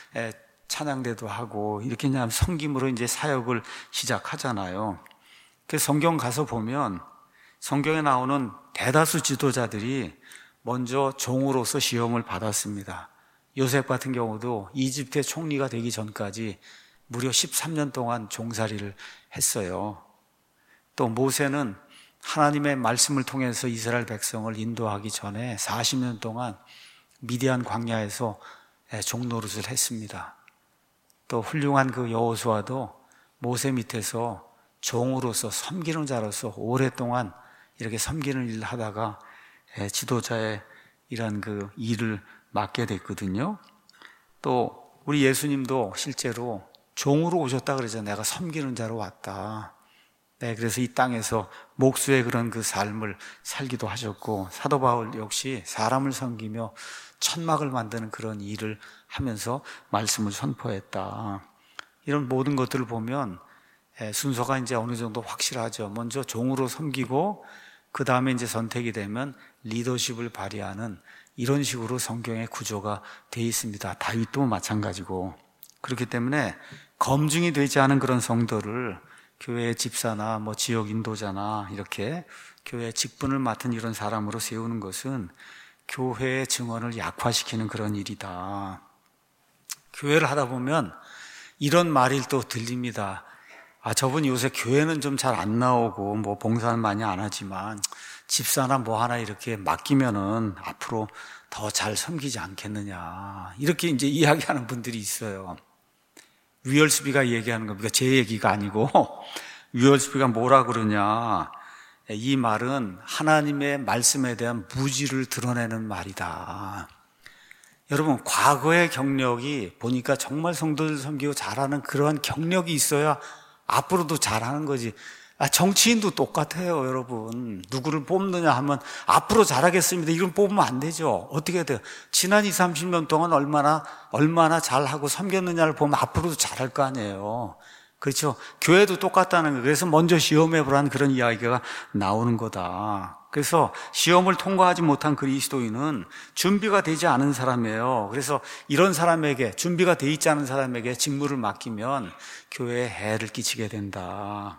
Speaker 1: 찬양대도 하고 이렇게 그냥 섬김으로 이제 사역을 시작하잖아요. 그 성경 가서 보면 성경에 나오는 대다수 지도자들이 먼저 종으로서 시험을 받았습니다. 요셉 같은 경우도 이집트의 총리가 되기 전까지 무려 13년 동안 종살이를 했어요. 또 모세는 하나님의 말씀을 통해서 이스라엘 백성을 인도하기 전에 40년 동안 미디안 광야에서 종노릇을 했습니다. 또 훌륭한 그 여호수아도 모세 밑에서 종으로서 섬기는 자로서 오랫동안 이렇게 섬기는 일을 하다가 지도자의 이런 그 일을 맡게 됐거든요. 또 우리 예수님도 실제로 종으로 오셨다 그러잖아요. 내가 섬기는 자로 왔다. 그래서 이 땅에서 목수의 그런 그 삶을 살기도 하셨고, 사도 바울 역시 사람을 섬기며 천막을 만드는 그런 일을 하면서 말씀을 선포했다. 이런 모든 것들을 보면 순서가 이제 어느 정도 확실하죠. 먼저 종으로 섬기고 그 다음에 이제 선택이 되면 리더십을 발휘하는 이런 식으로 성경의 구조가 되어 있습니다. 다윗도 마찬가지고. 그렇기 때문에 검증이 되지 않은 그런 성도를 교회 집사나 뭐 지역 인도자나 이렇게 교회 직분을 맡은 이런 사람으로 세우는 것은 교회의 증언을 약화시키는 그런 일이다. 교회를 하다 보면 이런 말이 또 들립니다. 저분이 요새 교회는 좀 잘 안 나오고 뭐 봉사는 많이 안 하지만 집사나 뭐 하나 이렇게 맡기면은 앞으로 더 잘 섬기지 않겠느냐, 이렇게 이제 이야기하는 분들이 있어요. 위얼스비가 얘기하는 겁니다. 제 얘기가 아니고 위얼스비가 뭐라 그러냐, 이 말은 하나님의 말씀에 대한 무지를 드러내는 말이다. 여러분, 과거의 경력이 보니까 정말 성도들 섬기고 잘하는 그러한 경력이 있어야 앞으로도 잘하는 거지. 정치인도 똑같아요, 여러분. 누구를 뽑느냐 하면 앞으로 잘하겠습니다, 이건 뽑으면 안 되죠. 어떻게 돼요? 지난 20, 30년 동안 얼마나 잘하고 섬겼느냐를 보면 앞으로도 잘할 거 아니에요. 그렇죠? 교회도 똑같다는 거예요. 그래서 먼저 시험해보라는 그런 이야기가 나오는 거다. 그래서 시험을 통과하지 못한 그리스도인은 준비가 되지 않은 사람이에요. 그래서 이런 사람에게, 준비가 돼 있지 않은 사람에게 직무를 맡기면 교회에 해를 끼치게 된다.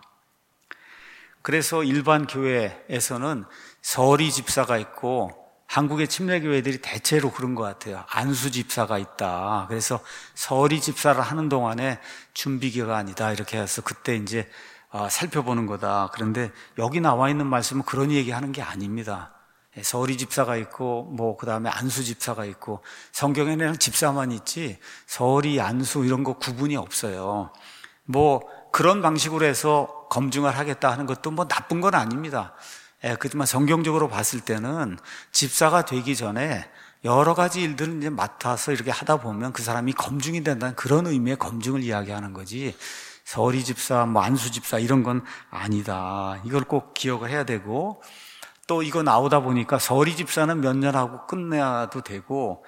Speaker 1: 그래서 일반 교회에서는 서리 집사가 있고, 한국의 침례교회들이 대체로 그런 것 같아요. 안수 집사가 있다. 그래서 서리 집사를 하는 동안에 준비기간이다, 이렇게 해서 그때 이제 살펴보는 거다. 그런데 여기 나와 있는 말씀은 그런 얘기하는 게 아닙니다. 서리 집사가 있고 뭐 그다음에 안수 집사가 있고, 성경에는 집사만 있지 서리, 안수 이런 거 구분이 없어요. 뭐 그런 방식으로 해서 검증을 하겠다 하는 것도 뭐 나쁜 건 아닙니다. 그렇지만 성경적으로 봤을 때는 집사가 되기 전에 여러 가지 일들을 이제 맡아서 이렇게 하다 보면 그 사람이 검증이 된다는 그런 의미의 검증을 이야기하는 거지, 서리 집사, 뭐 안수 집사 이런 건 아니다. 이걸 꼭 기억을 해야 되고, 또 이거 나오다 보니까 서리 집사는 몇 년 하고 끝내도 되고,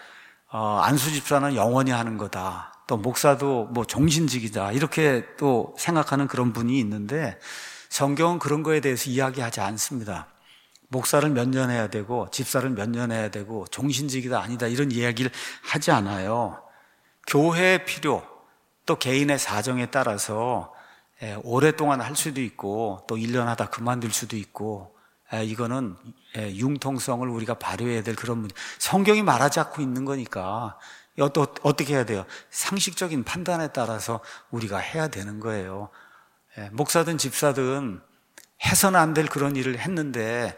Speaker 1: 안수 집사는 영원히 하는 거다. 또 목사도 뭐 종신직이다, 이렇게 또 생각하는 그런 분이 있는데, 성경은 그런 거에 대해서 이야기하지 않습니다. 목사를 몇 년 해야 되고 집사를 몇 년 해야 되고 종신직이다 아니다 이런 이야기를 하지 않아요. 교회의 필요, 또 개인의 사정에 따라서 오랫동안 할 수도 있고 또 1년 하다 그만둘 수도 있고, 이거는 융통성을 우리가 발휘해야 될 그런 문제. 성경이 말하지 않고 있는 거니까 또 어떻게 해야 돼요? 상식적인 판단에 따라서 우리가 해야 되는 거예요. 목사든 집사든 해서는 안 될 그런 일을 했는데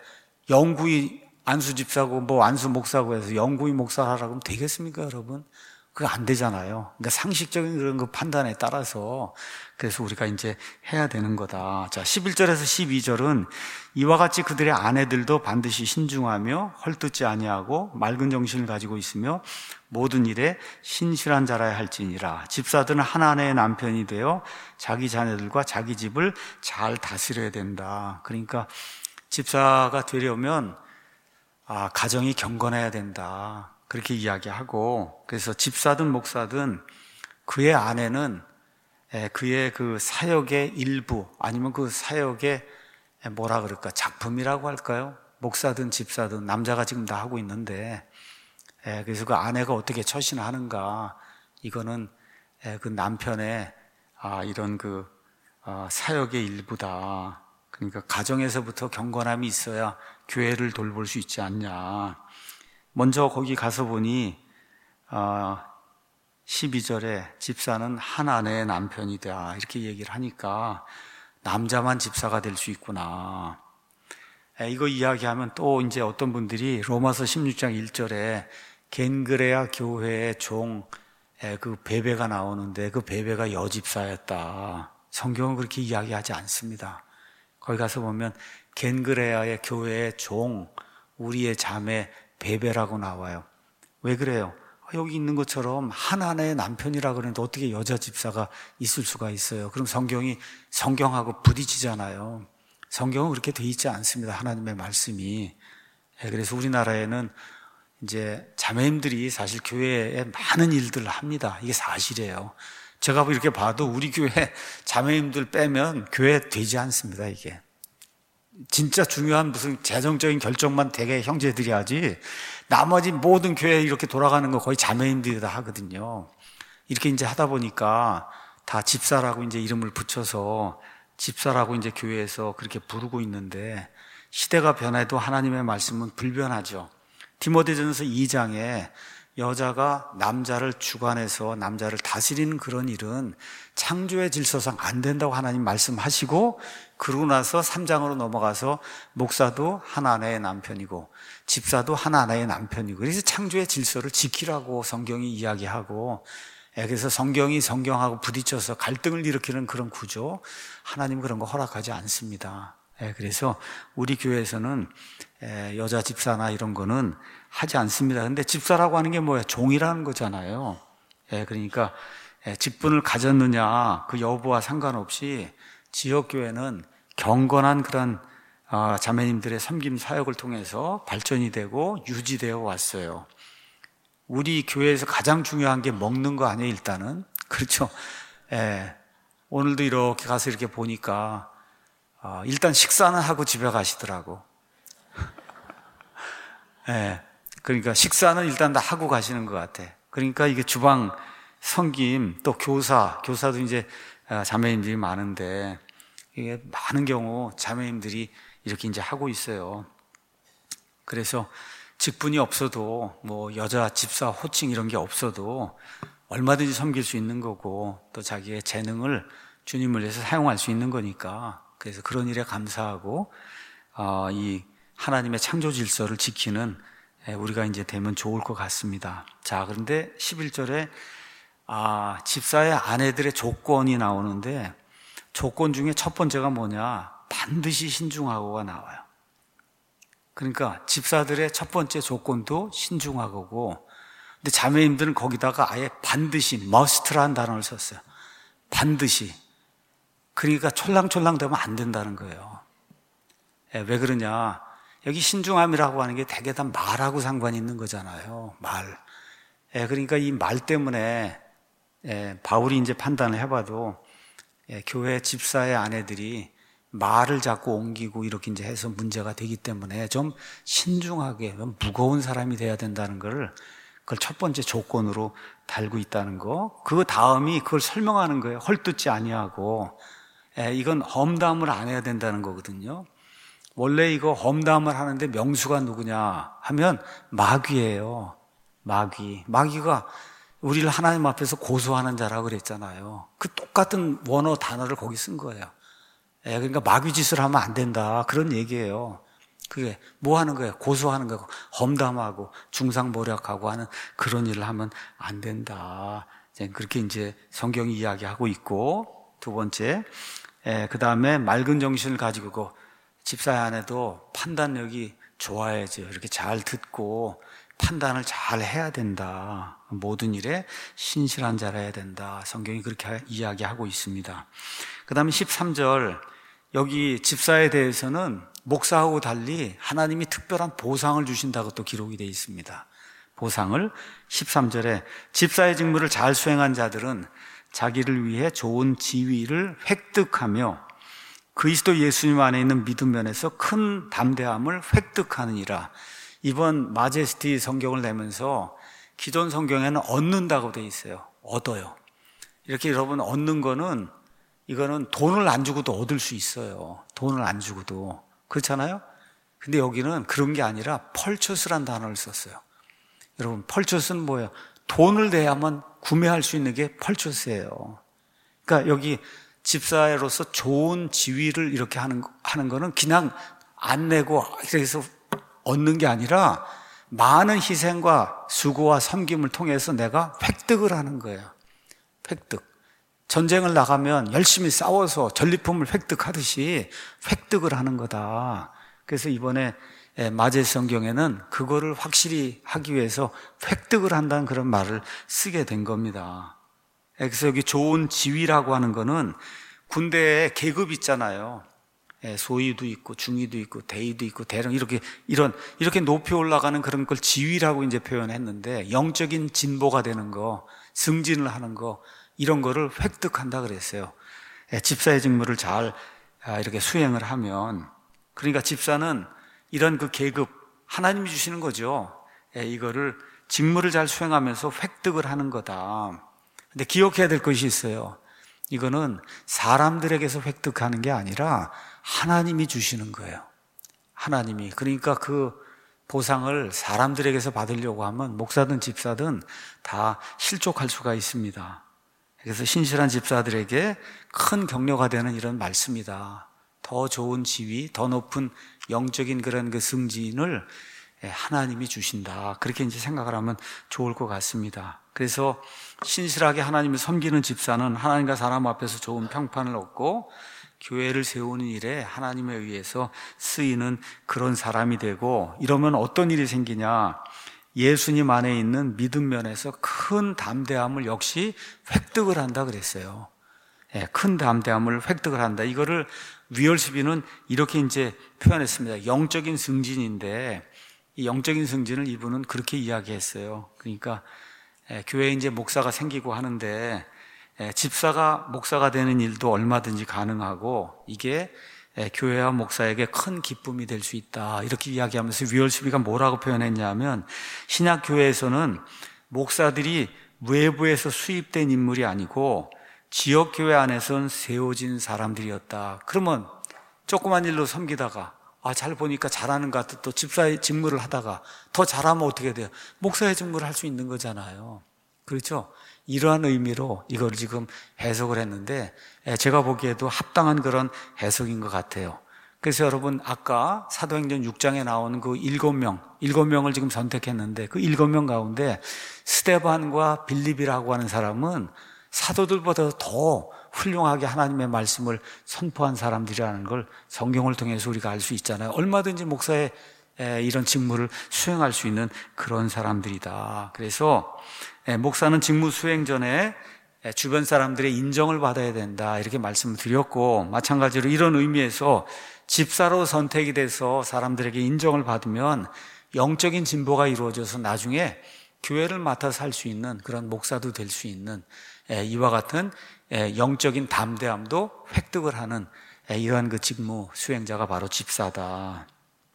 Speaker 1: 영구히 안수 집사고 뭐 안수 목사고 해서 영구히 목사하라고 하면 되겠습니까, 여러분? 그거 안 되잖아요. 그러니까 상식적인 그런 그 판단에 따라서, 그래서 우리가 이제 해야 되는 거다. 자, 11절에서 12절은 이와 같이 그들의 아내들도 반드시 신중하며 헐뜯지 아니하고 맑은 정신을 가지고 있으며 모든 일에 신실한 자라야 할지니라. 집사들은 한 아내의 남편이 되어 자기 자녀들과 자기 집을 잘 다스려야 된다. 그러니까 집사가 되려면 가정이 경건해야 된다, 그렇게 이야기하고, 그래서 집사든 목사든 그의 아내는 그의 그 사역의 일부, 아니면 그 사역의 뭐라 그럴까, 작품이라고 할까요? 목사든 집사든 남자가 지금 다 하고 있는데, 그래서 그 아내가 어떻게 처신하는가, 이거는 그 남편의 이런 그 사역의 일부다. 그러니까 가정에서부터 경건함이 있어야 교회를 돌볼 수 있지 않냐. 먼저 거기 가서 보니 12절에 집사는 한 아내의 남편이다, 이렇게 얘기를 하니까 남자만 집사가 될 수 있구나. 이거 이야기하면 또 이제 어떤 분들이 로마서 16장 1절에 겐그레아 교회의 종, 그 베베가 나오는데 그 베베가 여집사였다. 성경은 그렇게 이야기하지 않습니다. 거기 가서 보면 겐그레아의 교회의 종, 우리의 자매 베베라고 나와요. 왜 그래요? 여기 있는 것처럼 한 아내의 남편이라 그러는데 어떻게 여자 집사가 있을 수가 있어요? 그럼 성경이 성경하고 부딪히잖아요. 성경은 그렇게 돼 있지 않습니다, 하나님의 말씀이. 그래서 우리나라에는 이제 자매님들이 사실 교회에 많은 일들을 합니다. 이게 사실이에요. 제가 이렇게 봐도 우리 교회 자매님들 빼면 교회 되지 않습니다, 이게. 진짜 중요한 무슨 재정적인 결정만 되게 형제들이 하지, 나머지 모든 교회 이렇게 돌아가는 거 거의 자매님들이 다 하거든요. 이렇게 이제 하다 보니까 다 집사라고 이제 이름을 붙여서 집사라고 이제 교회에서 그렇게 부르고 있는데 시대가 변해도 하나님의 말씀은 불변하죠. 디모데전서 2장에 여자가 남자를 주관해서 남자를 다스리는 그런 일은 창조의 질서상 안 된다고 하나님 말씀하시고, 그러고 나서 3장으로 넘어가서 목사도 한 아내의 남편이고 집사도 한 아내의 남편이고, 그래서 창조의 질서를 지키라고 성경이 이야기하고, 그래서 성경이 성경하고 부딪혀서 갈등을 일으키는 그런 구조, 하나님 그런 거 허락하지 않습니다. 그래서 우리 교회에서는 여자 집사나 이런 거는 하지 않습니다. 근데 집사라고 하는 게 뭐예요? 종이라는 거잖아요. 그러니까 직분을 가졌느냐 그 여부와 상관없이 지역교회는 경건한 그런 자매님들의 섬김 사역을 통해서 발전이 되고 유지되어 왔어요. 우리 교회에서 가장 중요한 게 먹는 거 아니에요, 일단은. 그렇죠. 오늘도 이렇게 가서 이렇게 보니까 일단 식사는 하고 집에 가시더라고. 그러니까 식사는 일단 다 하고 가시는 것 같아. 그러니까 이게 주방 섬김, 또 교사도 이제 자매님들이 많은데, 이게 많은 경우 자매님들이 이렇게 이제 하고 있어요. 그래서 직분이 없어도 뭐 여자 집사 호칭 이런 게 없어도 얼마든지 섬길 수 있는 거고, 또 자기의 재능을 주님을 위해서 사용할 수 있는 거니까, 그래서 그런 일에 감사하고 이 하나님의 창조 질서를 지키는 우리가 이제 되면 좋을 것 같습니다. 자, 그런데 11절에 집사의 아내들의 조건이 나오는데, 조건 중에 첫 번째가 뭐냐? 반드시 신중하고가 나와요. 그러니까 집사들의 첫 번째 조건도 신중하고, 근데 자매님들은 거기다가 아예 반드시, must라는 단어를 썼어요. 반드시. 그러니까 촐랑촐랑 되면 안 된다는 거예요. 왜 그러냐? 여기 신중함이라고 하는 게 대개 다 말하고 상관이 있는 거잖아요. 말. 그러니까 이 말 때문에 바울이 이제 판단을 해봐도 교회 집사의 아내들이 말을 자꾸 옮기고 이렇게 이제 해서 문제가 되기 때문에 좀 신중하게, 무거운 사람이 돼야 된다는 걸, 그걸 첫 번째 조건으로 달고 있다는 거. 그 다음이 그걸 설명하는 거예요. 헐뜯지 아니하고. 이건 험담을 안 해야 된다는 거거든요. 원래 이거 험담을 하는데 명수가 누구냐 하면 마귀예요. 마귀가 우리를 하나님 앞에서 고소하는 자라고 그랬잖아요. 그 똑같은 원어 단어를 거기 쓴 거예요. 그러니까 마귀 짓을 하면 안 된다, 그런 얘기예요. 그게 뭐 하는 거예요? 고소하는 거고, 험담하고 중상모략하고 하는 그런 일을 하면 안 된다. 그렇게 이제 성경이 이야기하고 있고, 두 번째, 그 다음에 맑은 정신을 가지고 집사의 아내도 판단력이 좋아야죠. 이렇게 잘 듣고 판단을 잘 해야 된다. 모든 일에 신실한 자라야 된다. 성경이 그렇게 이야기하고 있습니다. 그 다음에 13절, 여기 집사에 대해서는 목사하고 달리 하나님이 특별한 보상을 주신다고 또 기록이 되어 있습니다. 보상을 13절에 집사의 직무를 잘 수행한 자들은 자기를 위해 좋은 지위를 획득하며 그리스도 예수님 안에 있는 믿음 면에서 큰 담대함을 획득하느니라. 이번 마제스티 성경을 내면서 기존 성경에는 얻는다고 되어 있어요. 얻어요. 이렇게 여러분, 얻는 거는, 이거는 돈을 안 주고도 얻을 수 있어요. 돈을 안 주고도. 그렇잖아요? 근데 여기는 그런 게 아니라 펄처스란 단어를 썼어요. 여러분, 펄처스는 뭐예요? 돈을 내야만 구매할 수 있는 게 펄처스예요. 그러니까 여기 집사로서 좋은 지위를 이렇게 하는 거는 그냥 안 내고 그래서 얻는 게 아니라 많은 희생과 수고와 섬김을 통해서 내가 획득을 하는 거예요. 획득. 전쟁을 나가면 열심히 싸워서 전리품을 획득하듯이 획득을 하는 거다. 그래서 이번에 마제 성경에는 그거를 확실히 하기 위해서 획득을 한다는 그런 말을 쓰게 된 겁니다. 그래서 여기 좋은 지위라고 하는 거는 군대에 계급 있잖아요. 소위도 있고 중위도 있고 대위도 있고 대령, 이렇게 높이 올라가는 그런 걸 지위라고 이제 표현했는데, 영적인 진보가 되는 거, 승진을 하는 거, 이런 거를 획득한다 그랬어요. 집사의 직무를 잘 이렇게 수행을 하면, 그러니까 집사는 이런 그 계급, 하나님이 주시는 거죠. 이거를 직무를 잘 수행하면서 획득을 하는 거다. 근데 기억해야 될 것이 있어요. 이거는 사람들에게서 획득하는 게 아니라 하나님이 주시는 거예요. 하나님이. 그러니까 그 보상을 사람들에게서 받으려고 하면 목사든 집사든 다 실족할 수가 있습니다. 그래서 신실한 집사들에게 큰 격려가 되는 이런 말씀이다. 더 좋은 지위, 더 높은 영적인 그런 그 승진을 하나님이 주신다. 그렇게 이제 생각을 하면 좋을 것 같습니다. 그래서 신실하게 하나님을 섬기는 집사는 하나님과 사람 앞에서 좋은 평판을 얻고 교회를 세우는 일에 하나님에 의해서 쓰이는 그런 사람이 되고, 이러면 어떤 일이 생기냐? 예수님 안에 있는 믿음 면에서 큰 담대함을 역시 획득을 한다 그랬어요. 큰 담대함을 획득을 한다. 이거를 위얼스비는 이렇게 이제 표현했습니다. 영적인 승진인데, 이 영적인 승진을 이분은 그렇게 이야기했어요. 그러니까 교회에 이제 목사가 생기고 하는데 집사가 목사가 되는 일도 얼마든지 가능하고 이게 교회와 목사에게 큰 기쁨이 될 수 있다. 이렇게 이야기하면서 위얼스비가 뭐라고 표현했냐면, 신약 교회에서는 목사들이 외부에서 수입된 인물이 아니고 지역 교회 안에선 세워진 사람들이었다. 그러면 조그만 일로 섬기다가 잘 보니까 잘하는 것 같아. 또 집사의 직무를 하다가 더 잘하면 어떻게 돼요? 목사의 직무를 할 수 있는 거잖아요. 그렇죠? 이러한 의미로 이걸 지금 해석을 했는데 제가 보기에도 합당한 그런 해석인 것 같아요. 그래서 여러분 아까 사도행전 6장에 나오는 그 7명을 지금 선택했는데 그 7명 가운데 스데반과 빌립이라고 하는 사람은 사도들보다 더 훌륭하게 하나님의 말씀을 선포한 사람들이라는 걸 성경을 통해서 우리가 알 수 있잖아요. 얼마든지 목사의 이런 직무를 수행할 수 있는 그런 사람들이다. 그래서 목사는 직무 수행 전에 주변 사람들의 인정을 받아야 된다. 이렇게 말씀을 드렸고, 마찬가지로 이런 의미에서 집사로 선택이 돼서 사람들에게 인정을 받으면 영적인 진보가 이루어져서 나중에 교회를 맡아서 할 수 있는 그런 목사도 될 수 있는 이와 같은 영적인 담대함도 획득을 하는 이러한 그 직무 수행자가 바로 집사다.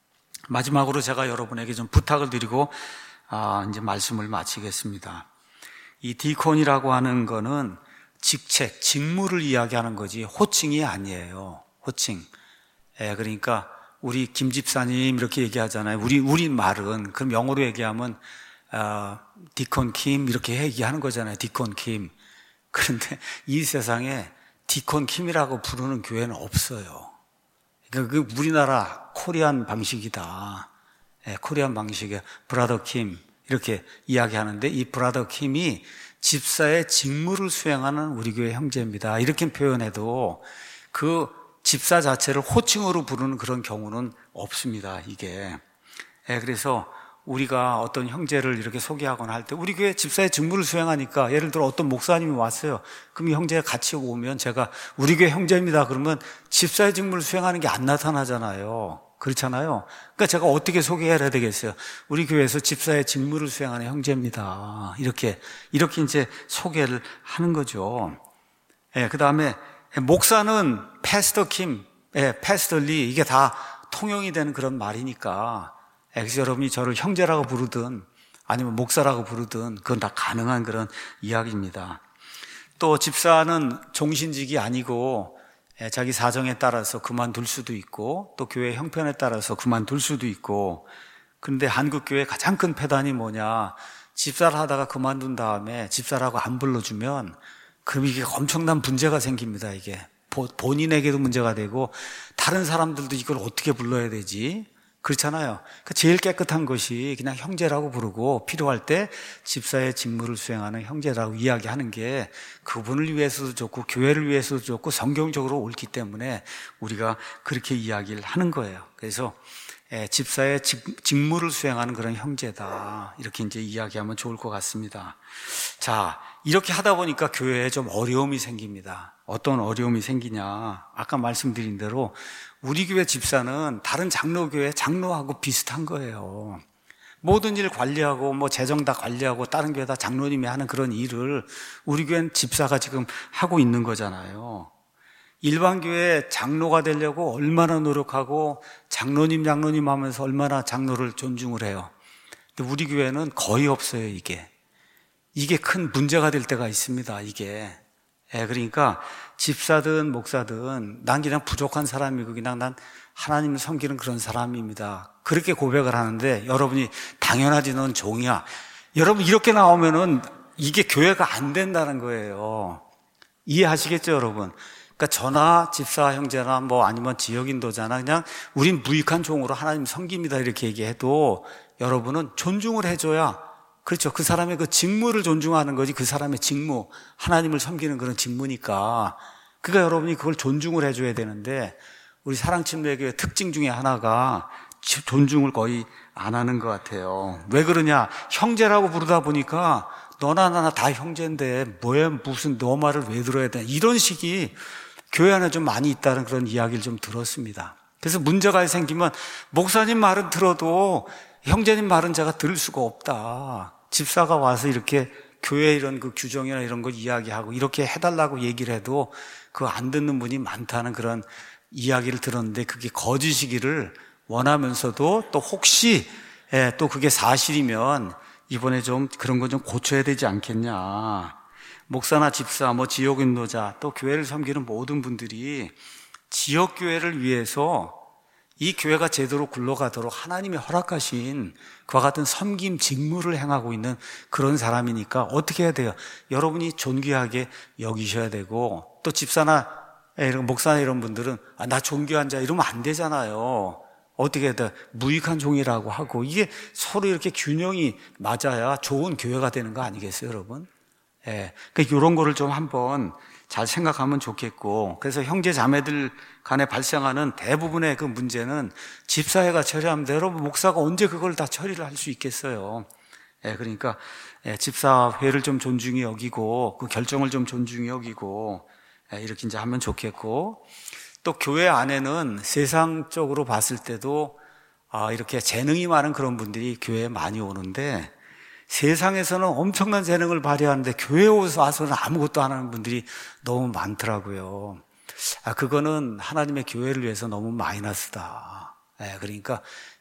Speaker 1: 마지막으로 제가 여러분에게 좀 부탁을 드리고 이제 말씀을 마치겠습니다. 이 디콘이라고 하는 거는 직책, 직무를 이야기하는 거지 호칭이 아니에요. 호칭. 그러니까 우리 김 집사님 이렇게 얘기하잖아요. 우리 말은 그럼 영어로 얘기하면 디콘 킴 이렇게 얘기하는 거잖아요. 디콘 킴. 그런데 이 세상에 디콘 킴이라고 부르는 교회는 없어요. 그러니까 그 우리나라 코리안 방식이다. 코리안 방식이야. 브라더 킴 이렇게 이야기하는데 이 브라더 킴이 집사의 직무를 수행하는 우리 교회 형제입니다. 이렇게 표현해도 그 집사 자체를 호칭으로 부르는 그런 경우는 없습니다. 이게. 그래서 우리가 어떤 형제를 이렇게 소개하거나 할 때 우리 교회 집사의 직무를 수행하니까 예를 들어 어떤 목사님이 왔어요. 그럼 이 형제가 같이 오면 제가 우리 교회 형제입니다. 그러면 집사의 직무를 수행하는 게 안 나타나잖아요. 그렇잖아요. 그러니까 제가 어떻게 소개해야 되겠어요? 우리 교회에서 집사의 직무를 수행하는 형제입니다. 이렇게 이제 소개를 하는 거죠. 그 다음에 목사는 패스터 킴, 패스터 리 이게 다 통용이 되는 그런 말이니까 그래서 여러분이 저를 형제라고 부르든 아니면 목사라고 부르든 그건 다 가능한 그런 이야기입니다. 또 집사는 종신직이 아니고 자기 사정에 따라서 그만둘 수도 있고 또 교회 형편에 따라서 그만둘 수도 있고, 그런데 한국교회의 가장 큰 폐단이 뭐냐, 집사를 하다가 그만둔 다음에 집사라고 안 불러주면 그럼 이게 엄청난 문제가 생깁니다. 이게 본인에게도 문제가 되고 다른 사람들도 이걸 어떻게 불러야 되지? 그렇잖아요. 그러니까 제일 깨끗한 것이 그냥 형제라고 부르고 필요할 때 집사의 직무를 수행하는 형제라고 이야기하는 게 그분을 위해서도 좋고 교회를 위해서도 좋고 성경적으로 옳기 때문에 우리가 그렇게 이야기를 하는 거예요. 그래서 집사의 직무를 수행하는 그런 형제다. 이렇게 이제 이야기하면 좋을 것 같습니다. 자, 이렇게 하다 보니까 교회에 좀 어려움이 생깁니다. 어떤 어려움이 생기냐. 아까 말씀드린 대로 우리 교회 집사는 다른 장로교회 장로하고 비슷한 거예요. 모든 일 관리하고 뭐 재정 다 관리하고 다른 교회 다 장로님이 하는 그런 일을 우리 교회는 집사가 지금 하고 있는 거잖아요. 일반 교회 장로가 되려고 얼마나 노력하고 장로님 하면서 얼마나 장로를 존중을 해요. 근데 우리 교회는 거의 없어요. 이게 큰 문제가 될 때가 있습니다. 이게 그러니까 집사든 목사든 난 그냥 부족한 사람이고 그냥 난 하나님을 섬기는 그런 사람입니다. 그렇게 고백을 하는데 여러분이 당연하지 넌 종이야. 여러분 이렇게 나오면은 이게 교회가 안 된다는 거예요. 이해하시겠죠, 여러분? 그러니까 저나 집사 형제나 뭐 아니면 지역인도자나 그냥 우린 무익한 종으로 하나님 섬깁니다 이렇게 얘기해도 여러분은 존중을 해줘야, 그렇죠, 그 사람의 그 직무를 존중하는 거지, 그 사람의 직무, 하나님을 섬기는 그런 직무니까. 그러니까 여러분이 그걸 존중을 해줘야 되는데 우리 사랑침례교회 특징 중에 하나가 존중을 거의 안 하는 것 같아요. 왜 그러냐? 형제라고 부르다 보니까 너나 나나 다 형제인데 뭐에 무슨 너 말을 왜 들어야 되냐, 이런 식이 교회 안에 좀 많이 있다는 그런 이야기를 좀 들었습니다. 그래서 문제가 생기면 목사님 말은 들어도 형제님 말은 제가 들을 수가 없다. 집사가 와서 이렇게 교회 이런 그 규정이나 이런 거 이야기하고 이렇게 해달라고 얘기를 해도 그거 안 듣는 분이 많다는 그런 이야기를 들었는데 그게 거짓이기를 원하면서도 또 혹시 또 그게 사실이면 이번에 좀 그런 거 좀 고쳐야 되지 않겠냐. 목사나 집사, 뭐 지역인도자, 또 교회를 섬기는 모든 분들이 지역교회를 위해서 이 교회가 제대로 굴러가도록 하나님이 허락하신 그와 같은 섬김 직무를 행하고 있는 그런 사람이니까 어떻게 해야 돼요? 여러분이 존귀하게 여기셔야 되고, 또 집사나 목사나 이런 분들은 나 존귀한 자 이러면 안 되잖아요. 어떻게 해야 돼? 무익한 종이라고 하고, 이게 서로 이렇게 균형이 맞아야 좋은 교회가 되는 거 아니겠어요, 여러분? 그러니까 이런 거를 좀 한번 잘 생각하면 좋겠고, 그래서 형제 자매들 간에 발생하는 대부분의 그 문제는 집사회가 처리하면 돼. 여러분 목사가 언제 그걸 다 처리를 할 수 있겠어요? 그러니까 집사회를 좀 존중히 여기고 그 결정을 좀 존중히 여기고 이렇게 이제 하면 좋겠고, 또 교회 안에는 세상적으로 봤을 때도 이렇게 재능이 많은 그런 분들이 교회에 많이 오는데 세상에서는 엄청난 재능을 발휘하는데 교회에 와서는 아무것도 안 하는 분들이 너무 많더라고요. 그거는 하나님의 교회를 위해서 너무 마이너스다. 그러니까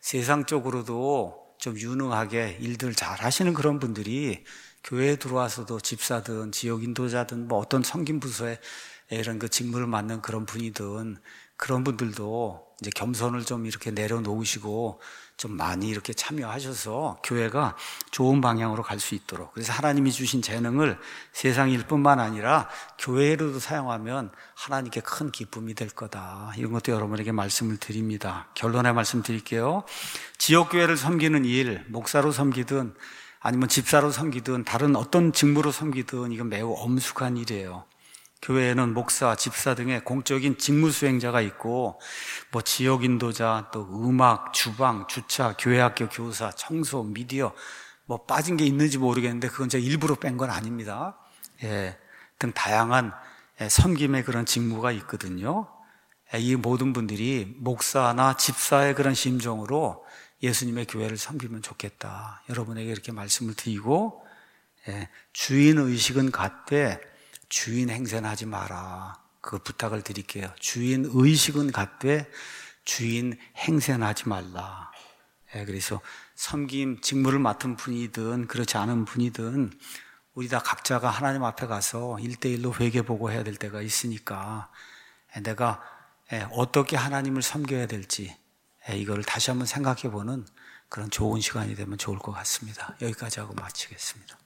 Speaker 1: 세상적으로도 좀 유능하게 일들 잘 하시는 그런 분들이 교회에 들어와서도 집사든 지역 인도자든 뭐 어떤 섬김 부서에 이런 그 직무를 맡는 그런 분이든 그런 분들도 이제 겸손을 좀 이렇게 내려놓으시고 좀 많이 이렇게 참여하셔서 교회가 좋은 방향으로 갈 수 있도록, 그래서 하나님이 주신 재능을 세상 일뿐만 아니라 교회로도 사용하면 하나님께 큰 기쁨이 될 거다. 이런 것도 여러분에게 말씀을 드립니다. 결론의 말씀 드릴게요. 지역교회를 섬기는 일, 목사로 섬기든 아니면 집사로 섬기든 다른 어떤 직무로 섬기든 이건 매우 엄숙한 일이에요. 교회에는 목사, 집사 등의 공적인 직무 수행자가 있고 뭐 지역 인도자, 또 음악, 주방, 주차, 교회학교 교사, 청소, 미디어 뭐 빠진 게 있는지 모르겠는데 그건 제가 일부러 뺀 건 아닙니다. 등 다양한 섬김의 그런 직무가 있거든요. 이 모든 분들이 목사나 집사의 그런 심정으로 예수님의 교회를 섬기면 좋겠다. 여러분에게 이렇게 말씀을 드리고, 주인 의식은 갖되 주인 행세는 하지 마라. 그 부탁을 드릴게요. 주인 의식은 갖되 주인 행세는 하지 말라. 그래서 섬김 직무를 맡은 분이든 그렇지 않은 분이든 우리 다 각자가 하나님 앞에 가서 1대1로 회개보고 해야 될 때가 있으니까 내가 어떻게 하나님을 섬겨야 될지 이거를 다시 한번 생각해보는 그런 좋은 시간이 되면 좋을 것 같습니다. 여기까지 하고 마치겠습니다.